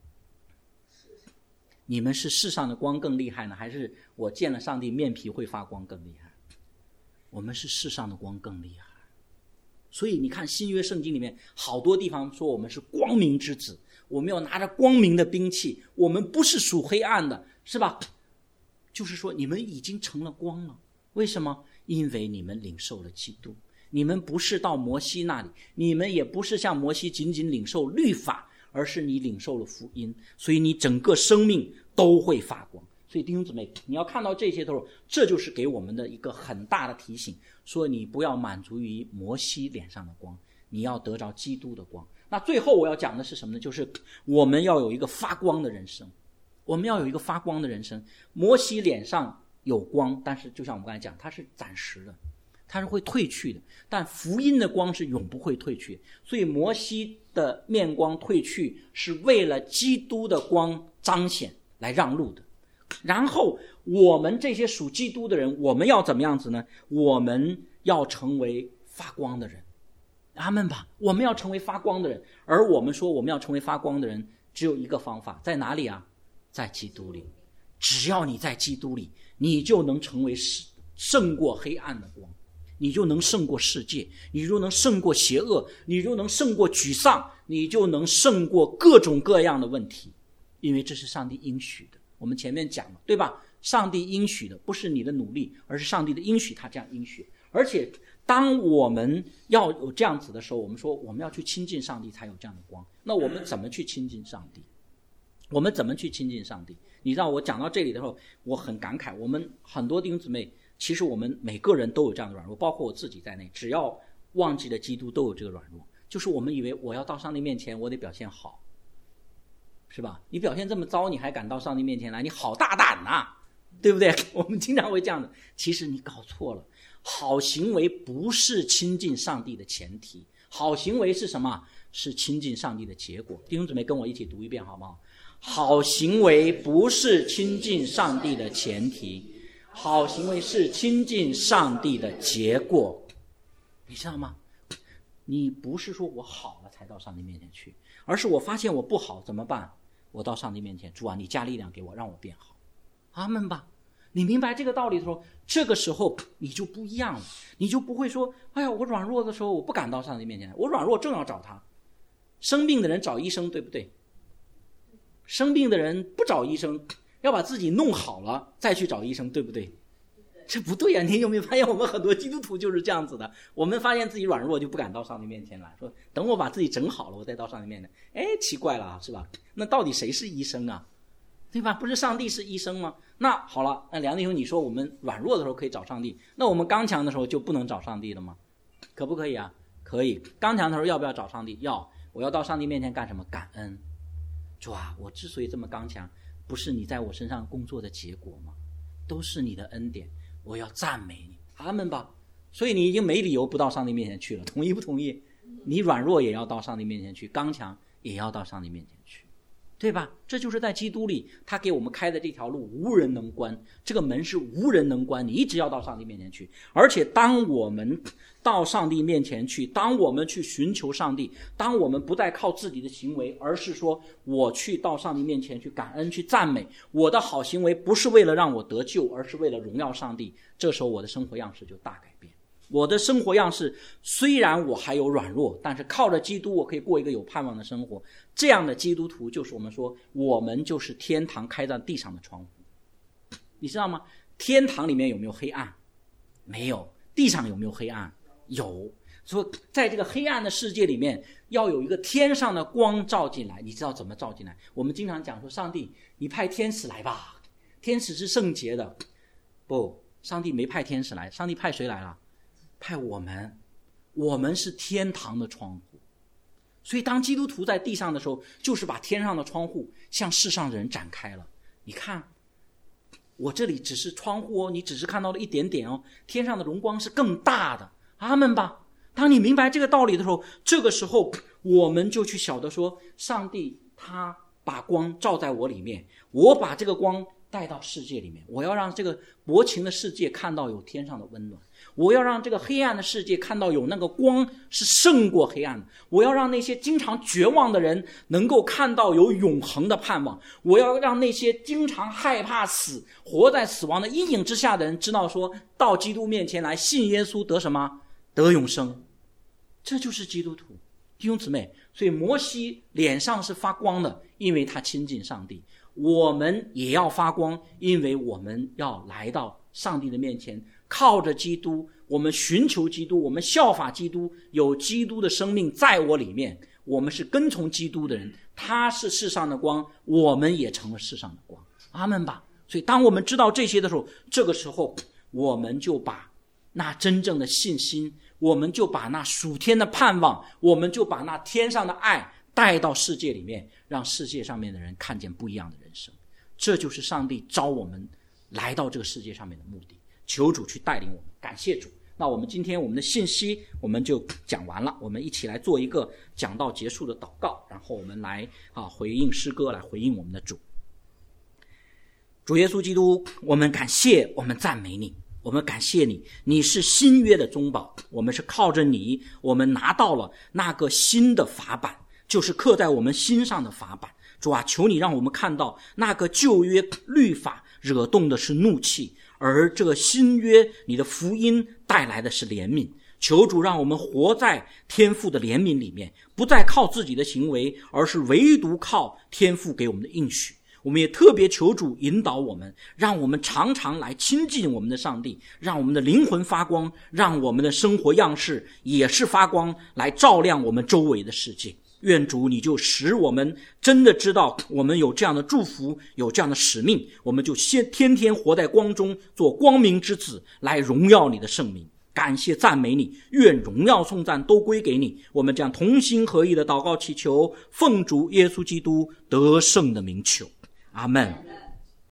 你们是世上的光更厉害呢，还是我见了上帝面皮会发光更厉害？我们是世上的光更厉害。所以你看新约圣经里面好多地方说我们是光明之子，我们要拿着光明的兵器，我们不是属黑暗的，是吧？就是说你们已经成了光了。为什么？因为你们领受了基督。你们不是到摩西那里，你们也不是像摩西仅仅领受律法，而是你领受了福音，所以你整个生命都会发光。所以弟兄姊妹，你要看到这些的时候，这就是给我们的一个很大的提醒，说你不要满足于摩西脸上的光，你要得着基督的光。那最后我要讲的是什么呢？就是我们要有一个发光的人生，我们要有一个发光的人生。摩西脸上有光，但是就像我们刚才讲，它是暂时的，它是会褪去的，但福音的光是永不会褪去。所以摩西的面光褪去是为了基督的光彰显来让路的。然后我们这些属基督的人，我们要怎么样子呢？我们要成为发光的人。阿们吧，我们要成为发光的人。而我们说我们要成为发光的人，只有一个方法，在哪里啊？在基督里。只要你在基督里，你就能成为胜过黑暗的光，你就能胜过世界，你就能胜过邪恶，你就能胜过沮丧，你就能胜过各种各样的问题。因为这是上帝应许的，我们前面讲了，对吧？上帝应许的不是你的努力，而是上帝的应许，他这样应许。而且当我们要有这样子的时候，我们说我们要去亲近上帝才有这样的光。那我们怎么去亲近上帝？我们怎么去亲近上帝？你知道我讲到这里的时候，我很感慨，我们很多弟兄姊妹，其实我们每个人都有这样的软弱，包括我自己在内，只要忘记了基督都有这个软弱。就是我们以为我要到上帝面前，我得表现好，是吧？你表现这么糟，你还敢到上帝面前来，你好大胆啊，对不对？我们经常会这样的。其实你搞错了，好行为不是亲近上帝的前提，好行为是什么？是亲近上帝的结果。弟兄姊妹跟我一起读一遍好不好？好行为不是亲近上帝的前提，好行为是亲近上帝的结果。你知道吗？你不是说我好了才到上帝面前去，而是我发现我不好怎么办？我到上帝面前，主啊，你加力量给我，让我变好。阿们吧。你明白这个道理的时候，这个时候你就不一样了，你就不会说，哎呀，我软弱的时候我不敢到上帝面前来，我软弱正要找他。生病的人找医生，对不对？生病的人不找医生，要把自己弄好了再去找医生，对不对？这不对啊！你有没有发现我们很多基督徒就是这样子的？我们发现自己软弱就不敢到上帝面前来，说等我把自己整好了我再到上帝面前。哎，奇怪了，是吧？那到底谁是医生啊？对吧？不是上帝是医生吗？那好了，那梁弟兄你说我们软弱的时候可以找上帝，那我们刚强的时候就不能找上帝了吗？可不可以啊？可以。刚强的时候要不要找上帝？要。我要到上帝面前干什么？感恩。主啊，我之所以这么刚强，不是你在我身上工作的结果吗？都是你的恩典，我要赞美你。阿们吧。所以你已经没理由不到上帝面前去了，同意不同意？你软弱也要到上帝面前去，刚强也要到上帝面前去，对吧？这就是在基督里他给我们开的这条路无人能关，这个门是无人能关，你一直要到上帝面前去。而且当我们到上帝面前去，当我们去寻求上帝，当我们不再靠自己的行为，而是说我去到上帝面前去感恩去赞美，我的好行为不是为了让我得救，而是为了荣耀上帝，这时候我的生活样式就大改变。 我的生活样式虽然我还有软弱，但是靠着基督我可以过一个有盼望的生活。这样的基督徒就是我们说，我们就是天堂开在地上的窗户。你知道吗？天堂里面有没有黑暗？没有。地上有没有黑暗？有。所以在这个黑暗的世界里面，要有一个天上的光照进来。你知道怎么照进来？我们经常讲说，上帝你派天使来吧，天使是圣洁的。不，上帝没派天使来，上帝派谁来了？派我们。我们是天堂的窗户。所以当基督徒在地上的时候，就是把天上的窗户向世上的人展开了。你看我这里只是窗户哦，你只是看到了一点点哦，天上的荣光是更大的。阿们吧。当你明白这个道理的时候，这个时候我们就去晓得说，上帝他把光照在我里面，我把这个光带到世界里面，我要让这个薄情的世界看到有天上的温暖，我要让这个黑暗的世界看到有那个光是胜过黑暗的，我要让那些经常绝望的人能够看到有永恒的盼望，我要让那些经常害怕死活在死亡的阴影之下的人知道说，到基督面前来信耶稣得什么？得永生。这就是基督徒。弟兄姊妹，所以摩西脸上是发光的，因为他亲近上帝。我们也要发光，因为我们要来到上帝的面前，靠着基督，我们寻求基督，我们效法基督，有基督的生命在我里面，我们是跟从基督的人，他是世上的光，我们也成了世上的光。阿们吧。所以当我们知道这些的时候，这个时候我们就把那真正的信心，我们就把那属天的盼望，我们就把那天上的爱带到世界里面，让世界上面的人看见不一样的人生。这就是上帝召我们来到这个世界上面的目的。求主去带领我们，感谢主。那我们今天我们的信息我们就讲完了，我们一起来做一个讲道结束的祷告，然后我们来回应诗歌，来回应我们的主。主耶稣基督，我们感谢，我们赞美你，我们感谢你，你是新约的中保，我们是靠着你，我们拿到了那个新的法版，就是刻在我们心上的法版。主啊，求你让我们看到那个旧约律法惹动的是怒气，而这个新约你的福音带来的是怜悯。求主让我们活在天父的怜悯里面，不再靠自己的行为，而是唯独靠天父给我们的应许。我们也特别求主引导我们，让我们常常来亲近我们的上帝，让我们的灵魂发光，让我们的生活样式也是发光，来照亮我们周围的世界。愿主你就使我们真的知道我们有这样的祝福，有这样的使命，我们就天天活在光中，做光明之子，来荣耀你的圣名。感谢赞美你，愿荣耀颂赞都归给你。我们将同心合意的祷告祈求，奉主耶稣基督得胜的名求，阿们。